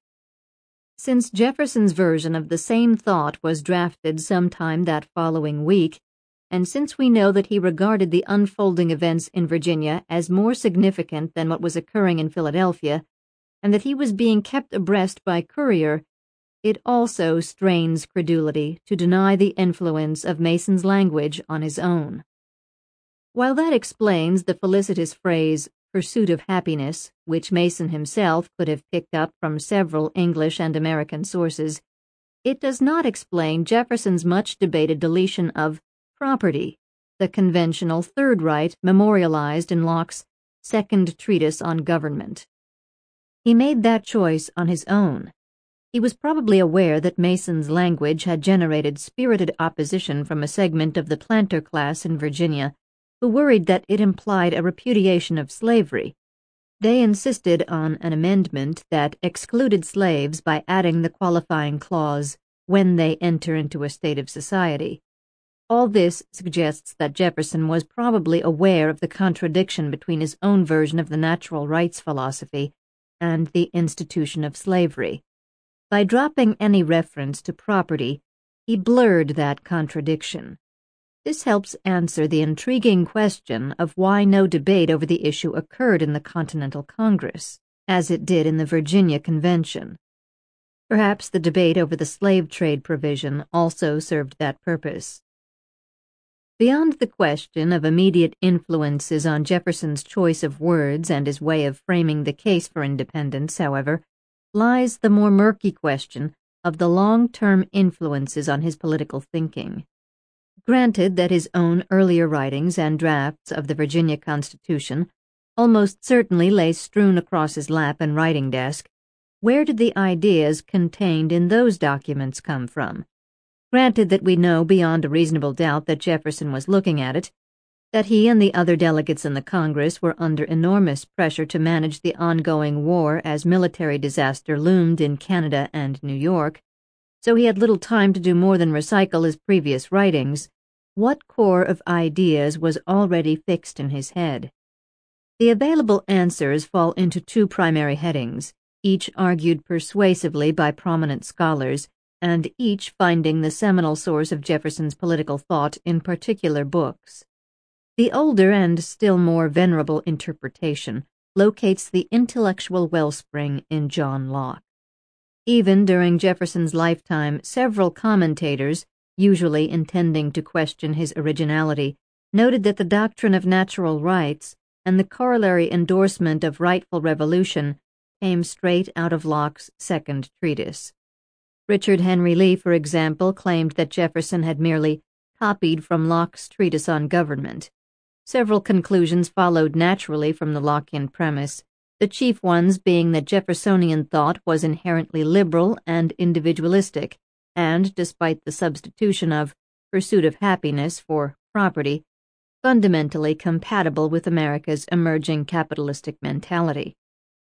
Since Jefferson's version of the same thought was drafted sometime that following week, and since we know that he regarded the unfolding events in Virginia as more significant than what was occurring in Philadelphia, and that he was being kept abreast by courier, it also strains credulity to deny the influence of Mason's language on his own. While that explains the felicitous phrase, "pursuit of happiness," which Mason himself could have picked up from several English and American sources, it does not explain Jefferson's much-debated deletion of property, the conventional third right memorialized in Locke's Second Treatise on Government. He made that choice on his own. He was probably aware that Mason's language had generated spirited opposition from a segment of the planter class in Virginia, who worried that it implied a repudiation of slavery. They insisted on an amendment that excluded slaves by adding the qualifying clause, "when they enter into a state of society." All this suggests that Jefferson was probably aware of the contradiction between his own version of the natural rights philosophy and the institution of slavery. By dropping any reference to property, he blurred that contradiction. This helps answer the intriguing question of why no debate over the issue occurred in the Continental Congress, as it did in the Virginia Convention. Perhaps the debate over the slave trade provision also served that purpose. Beyond the question of immediate influences on Jefferson's choice of words and his way of framing the case for independence, however, lies the more murky question of the long-term influences on his political thinking. Granted that his own earlier writings and drafts of the Virginia Constitution almost certainly lay strewn across his lap and writing desk, where did the ideas contained in those documents come from? Granted that we know beyond a reasonable doubt that Jefferson was looking at it, that he and the other delegates in the Congress were under enormous pressure to manage the ongoing war as military disaster loomed in Canada and New York, so he had little time to do more than recycle his previous writings, what core of ideas was already fixed in his head? The available answers fall into two primary headings, each argued persuasively by prominent scholars, and each finding the seminal source of Jefferson's political thought in particular books. The older and still more venerable interpretation locates the intellectual wellspring in John Locke. Even during Jefferson's lifetime, several commentators, usually intending to question his originality, noted that the doctrine of natural rights and the corollary endorsement of rightful revolution came straight out of Locke's second treatise. Richard Henry Lee, for example, claimed that Jefferson had merely copied from Locke's treatise on government. Several conclusions followed naturally from the Lockean premise, the chief ones being that Jeffersonian thought was inherently liberal and individualistic, and, despite the substitution of pursuit of happiness for property, fundamentally compatible with America's emerging capitalistic mentality.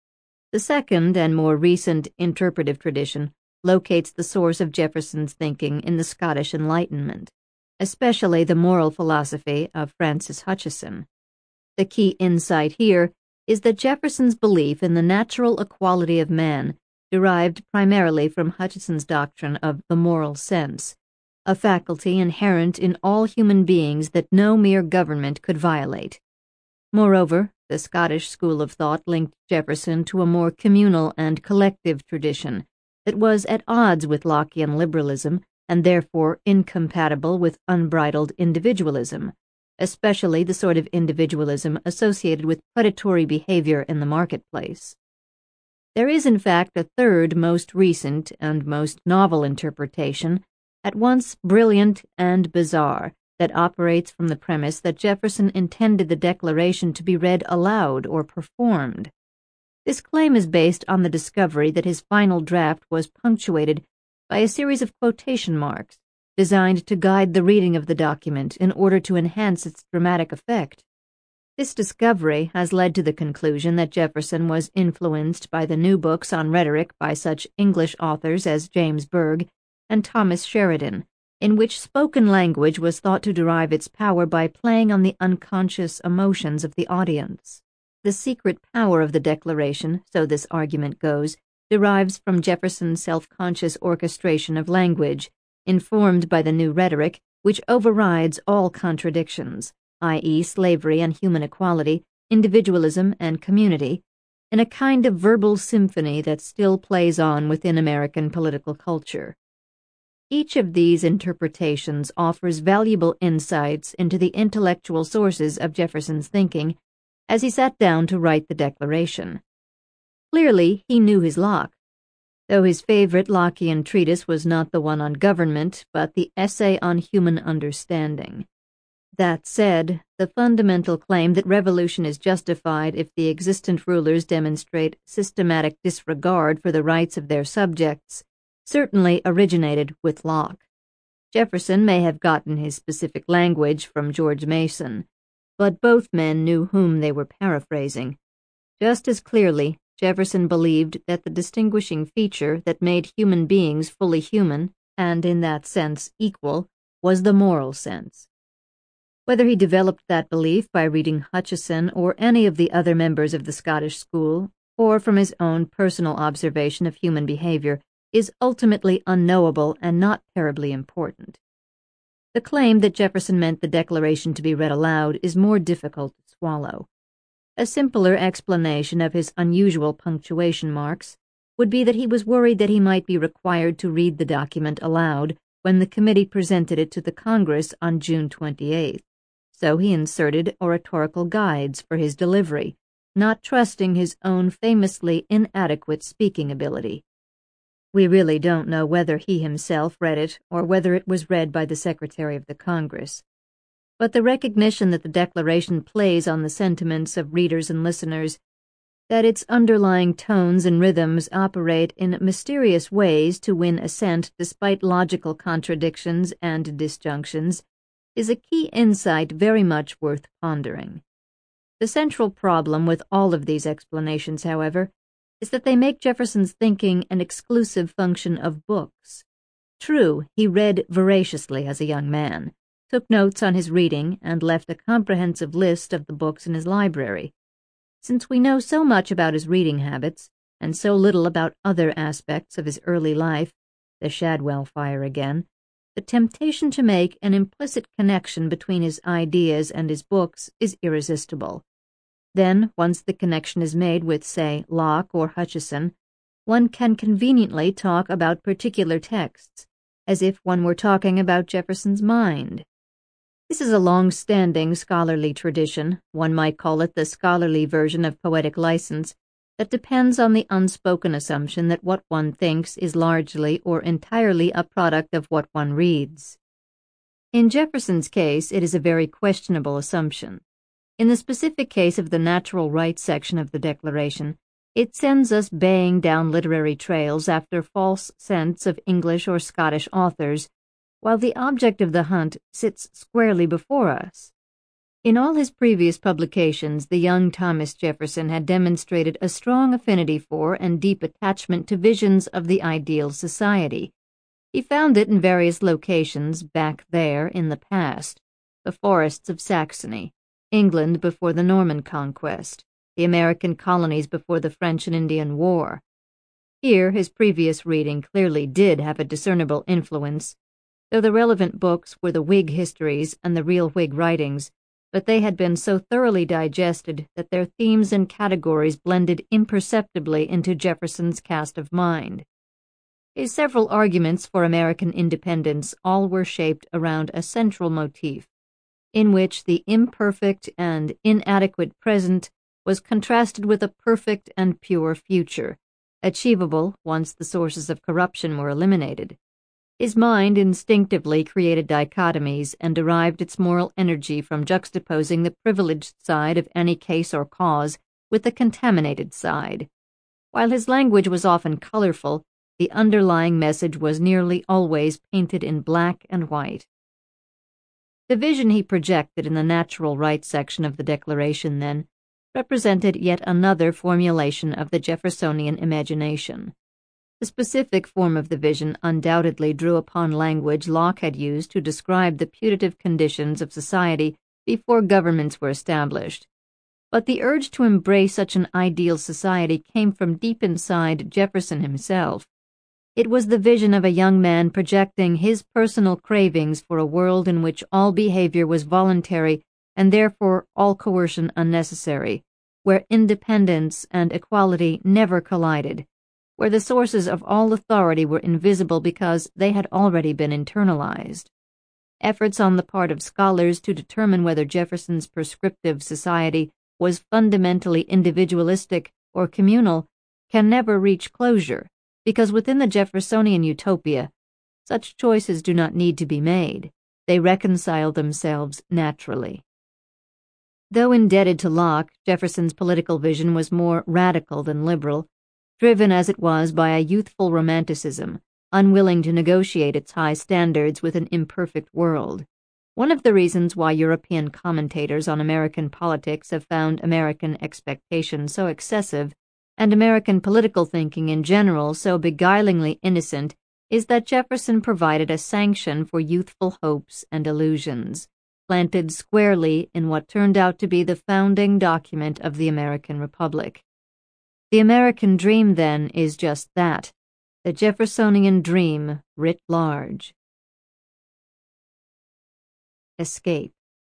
The second and more recent interpretive tradition locates the source of Jefferson's thinking in the Scottish Enlightenment, especially the moral philosophy of Francis Hutcheson. The key insight here is that Jefferson's belief in the natural equality of man derived primarily from Hutcheson's doctrine of the moral sense, a faculty inherent in all human beings that no mere government could violate. Moreover, the Scottish school of thought linked Jefferson to a more communal and collective tradition that was at odds with Lockean liberalism and therefore incompatible with unbridled individualism, especially the sort of individualism associated with predatory behavior in the marketplace. There is, in fact, a third, most recent and most novel interpretation, at once brilliant and bizarre, that operates from the premise that Jefferson intended the Declaration to be read aloud or performed. This claim is based on the discovery that his final draft was punctuated by a series of quotation marks designed to guide the reading of the document in order to enhance its dramatic effect. This discovery has led to the conclusion that Jefferson was influenced by the new books on rhetoric by such English authors as James Berg and Thomas Sheridan, in which spoken language was thought to derive its power by playing on the unconscious emotions of the audience. The secret power of the Declaration, so this argument goes, derives from Jefferson's self-conscious orchestration of language, informed by the new rhetoric, which overrides all contradictions, i.e., slavery and human equality, individualism and community, in a kind of verbal symphony that still plays on within American political culture. Each of these interpretations offers valuable insights into the intellectual sources of Jefferson's thinking as he sat down to write the Declaration. Clearly, he knew his Locke, though his favorite Lockean treatise was not the one on government, but the Essay on Human Understanding. That said, the fundamental claim that revolution is justified if the existent rulers demonstrate systematic disregard for the rights of their subjects certainly originated with Locke. Jefferson may have gotten his specific language from George Mason, but both men knew whom they were paraphrasing. Just as clearly, Jefferson believed that the distinguishing feature that made human beings fully human, and in that sense equal, was the moral sense. Whether he developed that belief by reading Hutcheson or any of the other members of the Scottish school, or from his own personal observation of human behavior, is ultimately unknowable and not terribly important. The claim that Jefferson meant the Declaration to be read aloud is more difficult to swallow. A simpler explanation of his unusual punctuation marks would be that he was worried that he might be required to read the document aloud when the committee presented it to the Congress on June 28th, so he inserted oratorical guides for his delivery, not trusting his own famously inadequate speaking ability. We really don't know whether he himself read it or whether it was read by the Secretary of the Congress. But the recognition that the Declaration plays on the sentiments of readers and listeners, that its underlying tones and rhythms operate in mysterious ways to win assent despite logical contradictions and disjunctions, is a key insight very much worth pondering. The central problem with all of these explanations, however, is that they make Jefferson's thinking an exclusive function of books. True, he read voraciously as a young man, took notes on his reading, and left a comprehensive list of the books in his library. Since we know so much about his reading habits, and so little about other aspects of his early life, the Shadwell fire again, the temptation to make an implicit connection between his ideas and his books is irresistible. Then, once the connection is made with, say, Locke or Hutcheson, one can conveniently talk about particular texts, as if one were talking about Jefferson's mind. This is a long-standing scholarly tradition, one might call it the scholarly version of poetic license, that depends on the unspoken assumption that what one thinks is largely or entirely a product of what one reads. In Jefferson's case, it is a very questionable assumption. In the specific case of the natural rights section of the Declaration, it sends us baying down literary trails after false scents of English or Scottish authors, while the object of the hunt sits squarely before us. In all his previous publications, the young Thomas Jefferson had demonstrated a strong affinity for and deep attachment to visions of the ideal society. He found it in various locations back there in the past: the forests of Saxony, England before the Norman conquest, the American colonies before the French and Indian War. Here his previous reading clearly did have a discernible influence, though the relevant books were the Whig histories and the real Whig writings, but they had been so thoroughly digested that their themes and categories blended imperceptibly into Jefferson's cast of mind. His several arguments for American independence all were shaped around a central motif, in which the imperfect and inadequate present was contrasted with a perfect and pure future, achievable once the sources of corruption were eliminated. His mind instinctively created dichotomies and derived its moral energy from juxtaposing the privileged side of any case or cause with the contaminated side. While his language was often colorful, the underlying message was nearly always painted in black and white. The vision he projected in the natural rights section of the Declaration, then, represented yet another formulation of the Jeffersonian imagination. The specific form of the vision undoubtedly drew upon language Locke had used to describe the putative conditions of society before governments were established. But the urge to embrace such an ideal society came from deep inside Jefferson himself. It was the vision of a young man projecting his personal cravings for a world in which all behavior was voluntary and therefore all coercion unnecessary, where independence and equality never collided, where the sources of all authority were invisible because they had already been internalized. Efforts on the part of scholars to determine whether Jefferson's prescriptive society was fundamentally individualistic or communal can never reach closure, because within the Jeffersonian utopia, such choices do not need to be made. They reconcile themselves naturally. Though indebted to Locke, Jefferson's political vision was more radical than liberal, driven as it was by a youthful romanticism, unwilling to negotiate its high standards with an imperfect world. One of the reasons why European commentators on American politics have found American expectation so excessive, and American political thinking in general so beguilingly innocent, is that Jefferson provided a sanction for youthful hopes and illusions, planted squarely in what turned out to be the founding document of the American Republic. The American dream, then, is just that, the Jeffersonian dream writ large. Escape.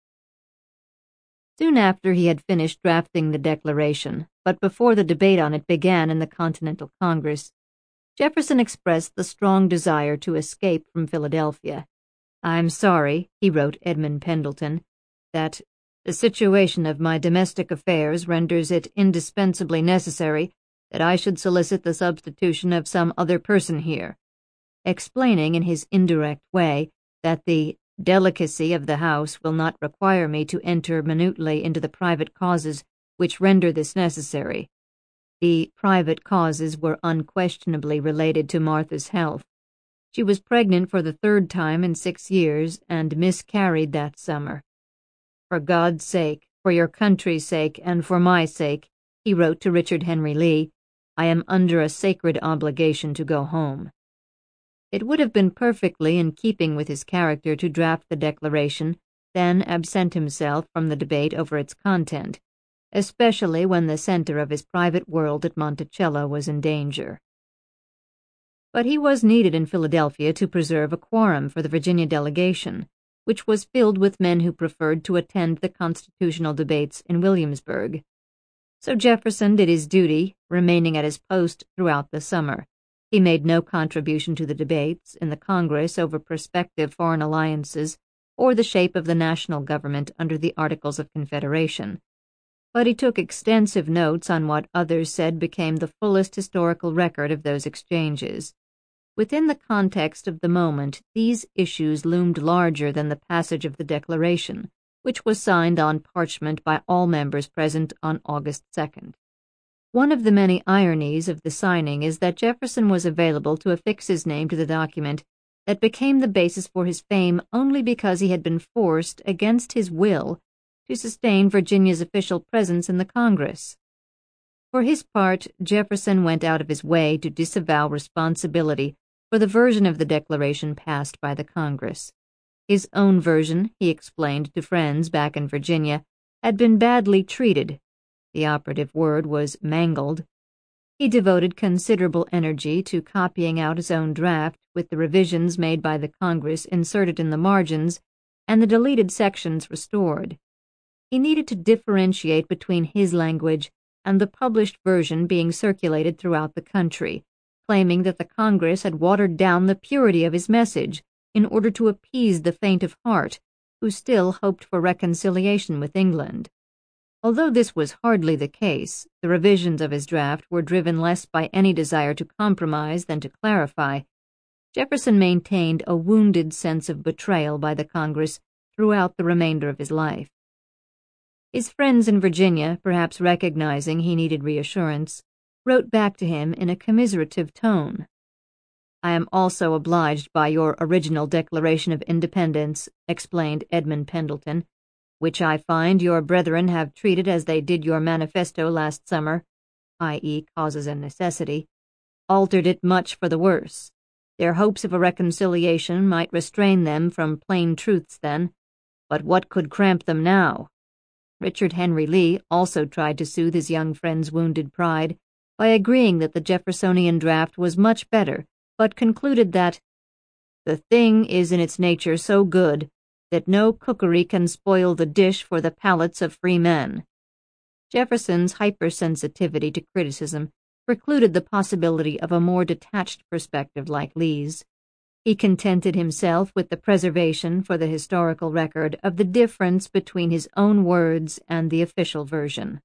Soon after he had finished drafting the Declaration, but before the debate on it began in the Continental Congress, Jefferson expressed the strong desire to escape from Philadelphia. "I'm sorry," he wrote Edmund Pendleton, "that the situation of my domestic affairs renders it indispensably necessary that I should solicit the substitution of some other person here," explaining in his indirect way that the delicacy of the House will not require me to enter minutely into the private causes which render this necessary. The private causes were unquestionably related to Martha's health. She was pregnant for the third time in 6 years and miscarried that summer. "For God's sake, for your country's sake, and for my sake," he wrote to Richard Henry Lee, "I am under a sacred obligation to go home." It would have been perfectly in keeping with his character to draft the Declaration, then absent himself from the debate over its content, especially when the center of his private world at Monticello was in danger. But he was needed in Philadelphia to preserve a quorum for the Virginia delegation, which was filled with men who preferred to attend the constitutional debates in Williamsburg. So Jefferson did his duty, remaining at his post throughout the summer. He made no contribution to the debates in the Congress over prospective foreign alliances or the shape of the national government under the Articles of Confederation, but he took extensive notes on what others said became the fullest historical record of those exchanges. Within the context of the moment, these issues loomed larger than the passage of the Declaration, which was signed on parchment by all members present on August 2nd. One of the many ironies of the signing is that Jefferson was available to affix his name to the document that became the basis for his fame only because he had been forced, against his will, to sustain Virginia's official presence in the Congress. For his part, Jefferson went out of his way to disavow responsibility for the version of the Declaration passed by the Congress. His own version, he explained to friends back in Virginia, had been badly treated. The operative word was mangled. He devoted considerable energy to copying out his own draft with the revisions made by the Congress inserted in the margins and the deleted sections restored. He needed to differentiate between his language and the published version being circulated throughout the country, claiming that the Congress had watered down the purity of his message in order to appease the faint of heart, who still hoped for reconciliation with England. Although this was hardly the case, the revisions of his draft were driven less by any desire to compromise than to clarify. Jefferson maintained a wounded sense of betrayal by the Congress throughout the remainder of his life. His friends in Virginia, perhaps recognizing he needed reassurance, wrote back to him in a commiserative tone. "I am also obliged by your original Declaration of Independence," explained Edmund Pendleton, "which I find your brethren have treated as they did your manifesto last summer, i.e., causes and necessity, altered it much for the worse. Their hopes of a reconciliation might restrain them from plain truths then, but what could cramp them now?" Richard Henry Lee also tried to soothe his young friend's wounded pride by agreeing that the Jeffersonian draft was much better, but concluded that "the thing is in its nature so good that no cookery can spoil the dish for the palates of free men." Jefferson's hypersensitivity to criticism precluded the possibility of a more detached perspective like Lee's. He contented himself with the preservation for the historical record of the difference between his own words and the official version.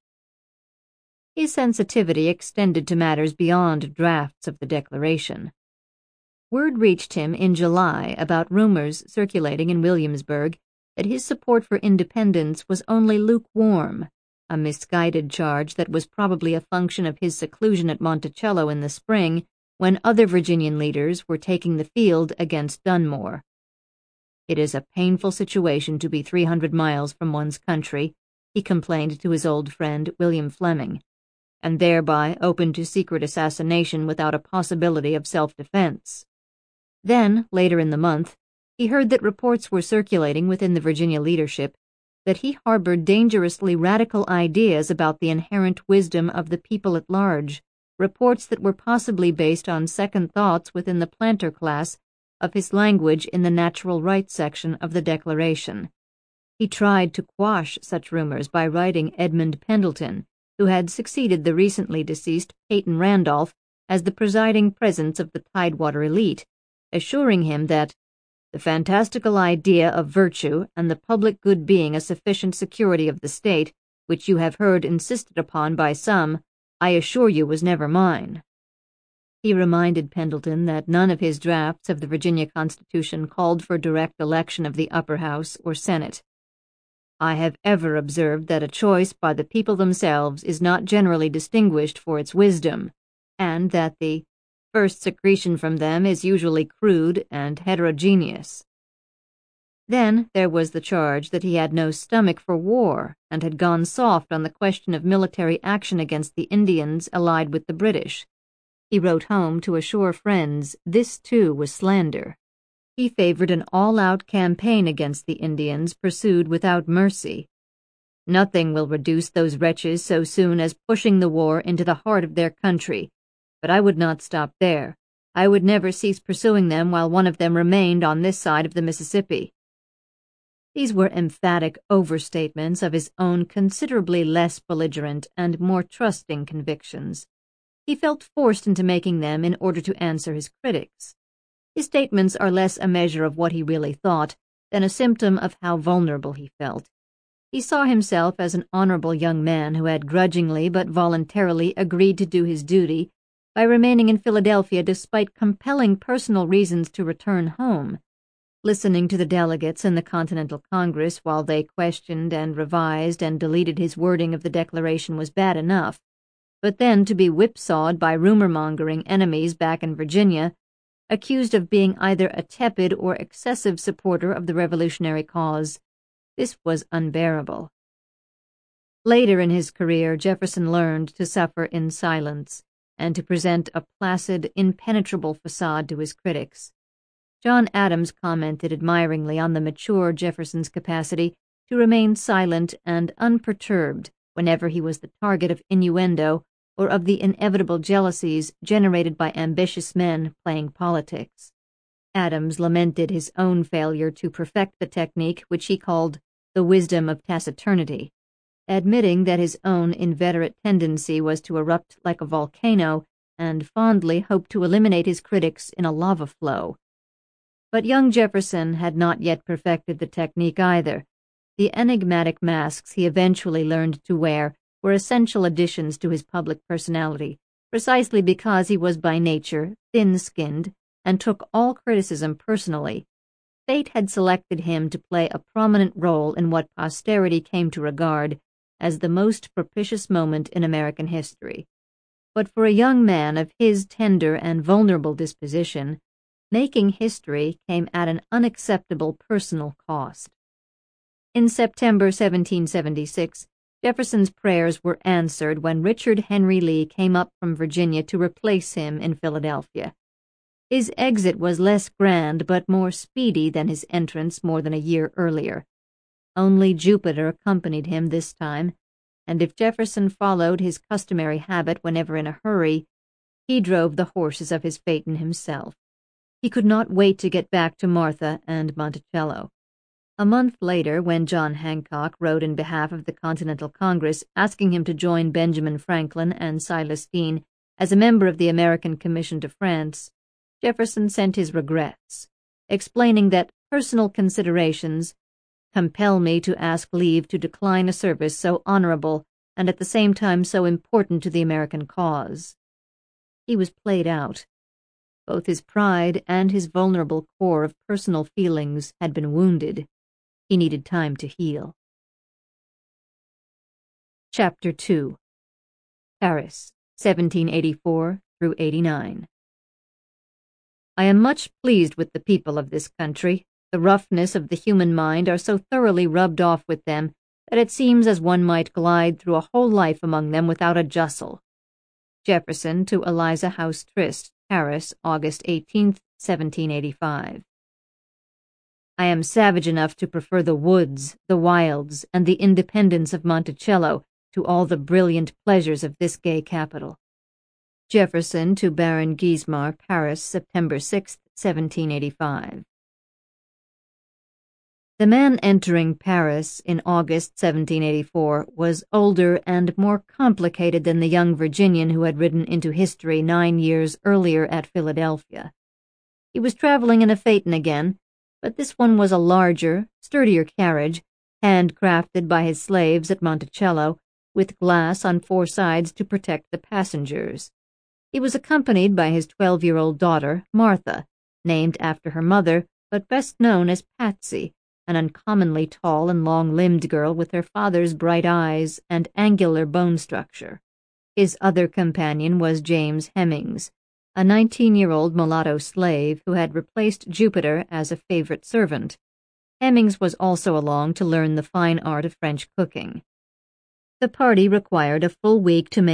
His sensitivity extended to matters beyond drafts of the Declaration. Word reached him in July about rumors circulating in Williamsburg that his support for independence was only lukewarm, a misguided charge that was probably a function of his seclusion at Monticello in the spring when other Virginian leaders were taking the field against Dunmore. "It is a painful situation to be 300 miles from one's country," he complained to his old friend William Fleming, "and thereby open to secret assassination without a possibility of self-defense." Then, later in the month, he heard that reports were circulating within the Virginia leadership that he harbored dangerously radical ideas about the inherent wisdom of the people at large, reports that were possibly based on second thoughts within the planter class of his language in the natural rights section of the Declaration. He tried to quash such rumors by writing Edmund Pendleton, who had succeeded the recently deceased Peyton Randolph as the presiding presence of the Tidewater elite, assuring him that "the fantastical idea of virtue and the public good being a sufficient security of the state, which you have heard insisted upon by some, I assure you was never mine." He reminded Pendleton that none of his drafts of the Virginia Constitution called for direct election of the upper house or Senate. "I have ever observed that a choice by the people themselves is not generally distinguished for its wisdom, and that the first secretion from them is usually crude and heterogeneous." Then there was the charge that he had no stomach for war and had gone soft on the question of military action against the Indians allied with the British. He wrote home to assure friends this, too, was slander. He favored an all-out campaign against the Indians pursued without mercy. Nothing will reduce those wretches so soon as pushing the war into the heart of their country. But I would not stop there. I would never cease pursuing them while one of them remained on this side of the Mississippi." These were emphatic overstatements of his own considerably less belligerent and more trusting convictions. He felt forced into making them in order to answer his critics. His statements are less a measure of what he really thought than a symptom of how vulnerable he felt. He saw himself as an honorable young man who had grudgingly but voluntarily agreed to do his duty by remaining in Philadelphia despite compelling personal reasons to return home. Listening to the delegates in the Continental Congress while they questioned and revised and deleted his wording of the Declaration was bad enough, but then to be whipsawed by rumor-mongering enemies back in Virginia, accused of being either a tepid or excessive supporter of the revolutionary cause, this was unbearable. Later in his career, Jefferson learned to suffer in silence and to present a placid, impenetrable facade to his critics. John Adams commented admiringly on the mature Jefferson's capacity to remain silent and unperturbed whenever he was the target of innuendo or of the inevitable jealousies generated by ambitious men playing politics. Adams lamented his own failure to perfect the technique which he called the wisdom of taciturnity, admitting that his own inveterate tendency was to erupt like a volcano and fondly hoped to eliminate his critics in a lava flow. But young Jefferson had not yet perfected the technique either. The enigmatic masks he eventually learned to wear were essential additions to his public personality, precisely because he was by nature thin-skinned and took all criticism personally. Fate had selected him to play a prominent role in what posterity came to regard as the most propitious moment in American history. But for a young man of his tender and vulnerable disposition, making history came at an unacceptable personal cost. In September 1776, Jefferson's prayers were answered when Richard Henry Lee came up from Virginia to replace him in Philadelphia. His exit was less grand but more speedy than his entrance more than a year earlier. Only Jupiter accompanied him this time, and if Jefferson followed his customary habit whenever in a hurry, he drove the horses of his phaeton himself. He could not wait to get back to Martha and Monticello. A month later, when John Hancock wrote in behalf of the Continental Congress asking him to join Benjamin Franklin and Silas Deane as a member of the American Commission to France, Jefferson sent his regrets, explaining that personal considerations compel me to ask leave to decline a service so honorable and at the same time so important to the American cause. He was played out. Both his pride and his vulnerable core of personal feelings had been wounded. He needed time to heal. Chapter 2. Paris, 1784-89. I am much pleased with the people of this country. The roughness of the human mind are so thoroughly rubbed off with them that it seems as one might glide through a whole life among them without a justle. Jefferson to Eliza House Trist, Paris, August 18, 1785. I am savage enough to prefer the woods, the wilds, and the independence of Monticello to all the brilliant pleasures of this gay capital. Jefferson to Baron Guismard, Paris, September 6, 1785. The man entering Paris in August 1784 was older and more complicated than the young Virginian who had ridden into history 9 years earlier at Philadelphia. He was traveling in a phaeton again, but this one was a larger, sturdier carriage, handcrafted by his slaves at Monticello, with glass on 4 sides to protect the passengers. He was accompanied by his 12-year-old daughter, Martha, named after her mother, but best known as Patsy, an uncommonly tall and long-limbed girl with her father's bright eyes and angular bone structure. His other companion was James Hemings, a 19-year-old mulatto slave who had replaced Jupiter as a favorite servant. Hemings was also along to learn the fine art of French cooking. The party required a full week to make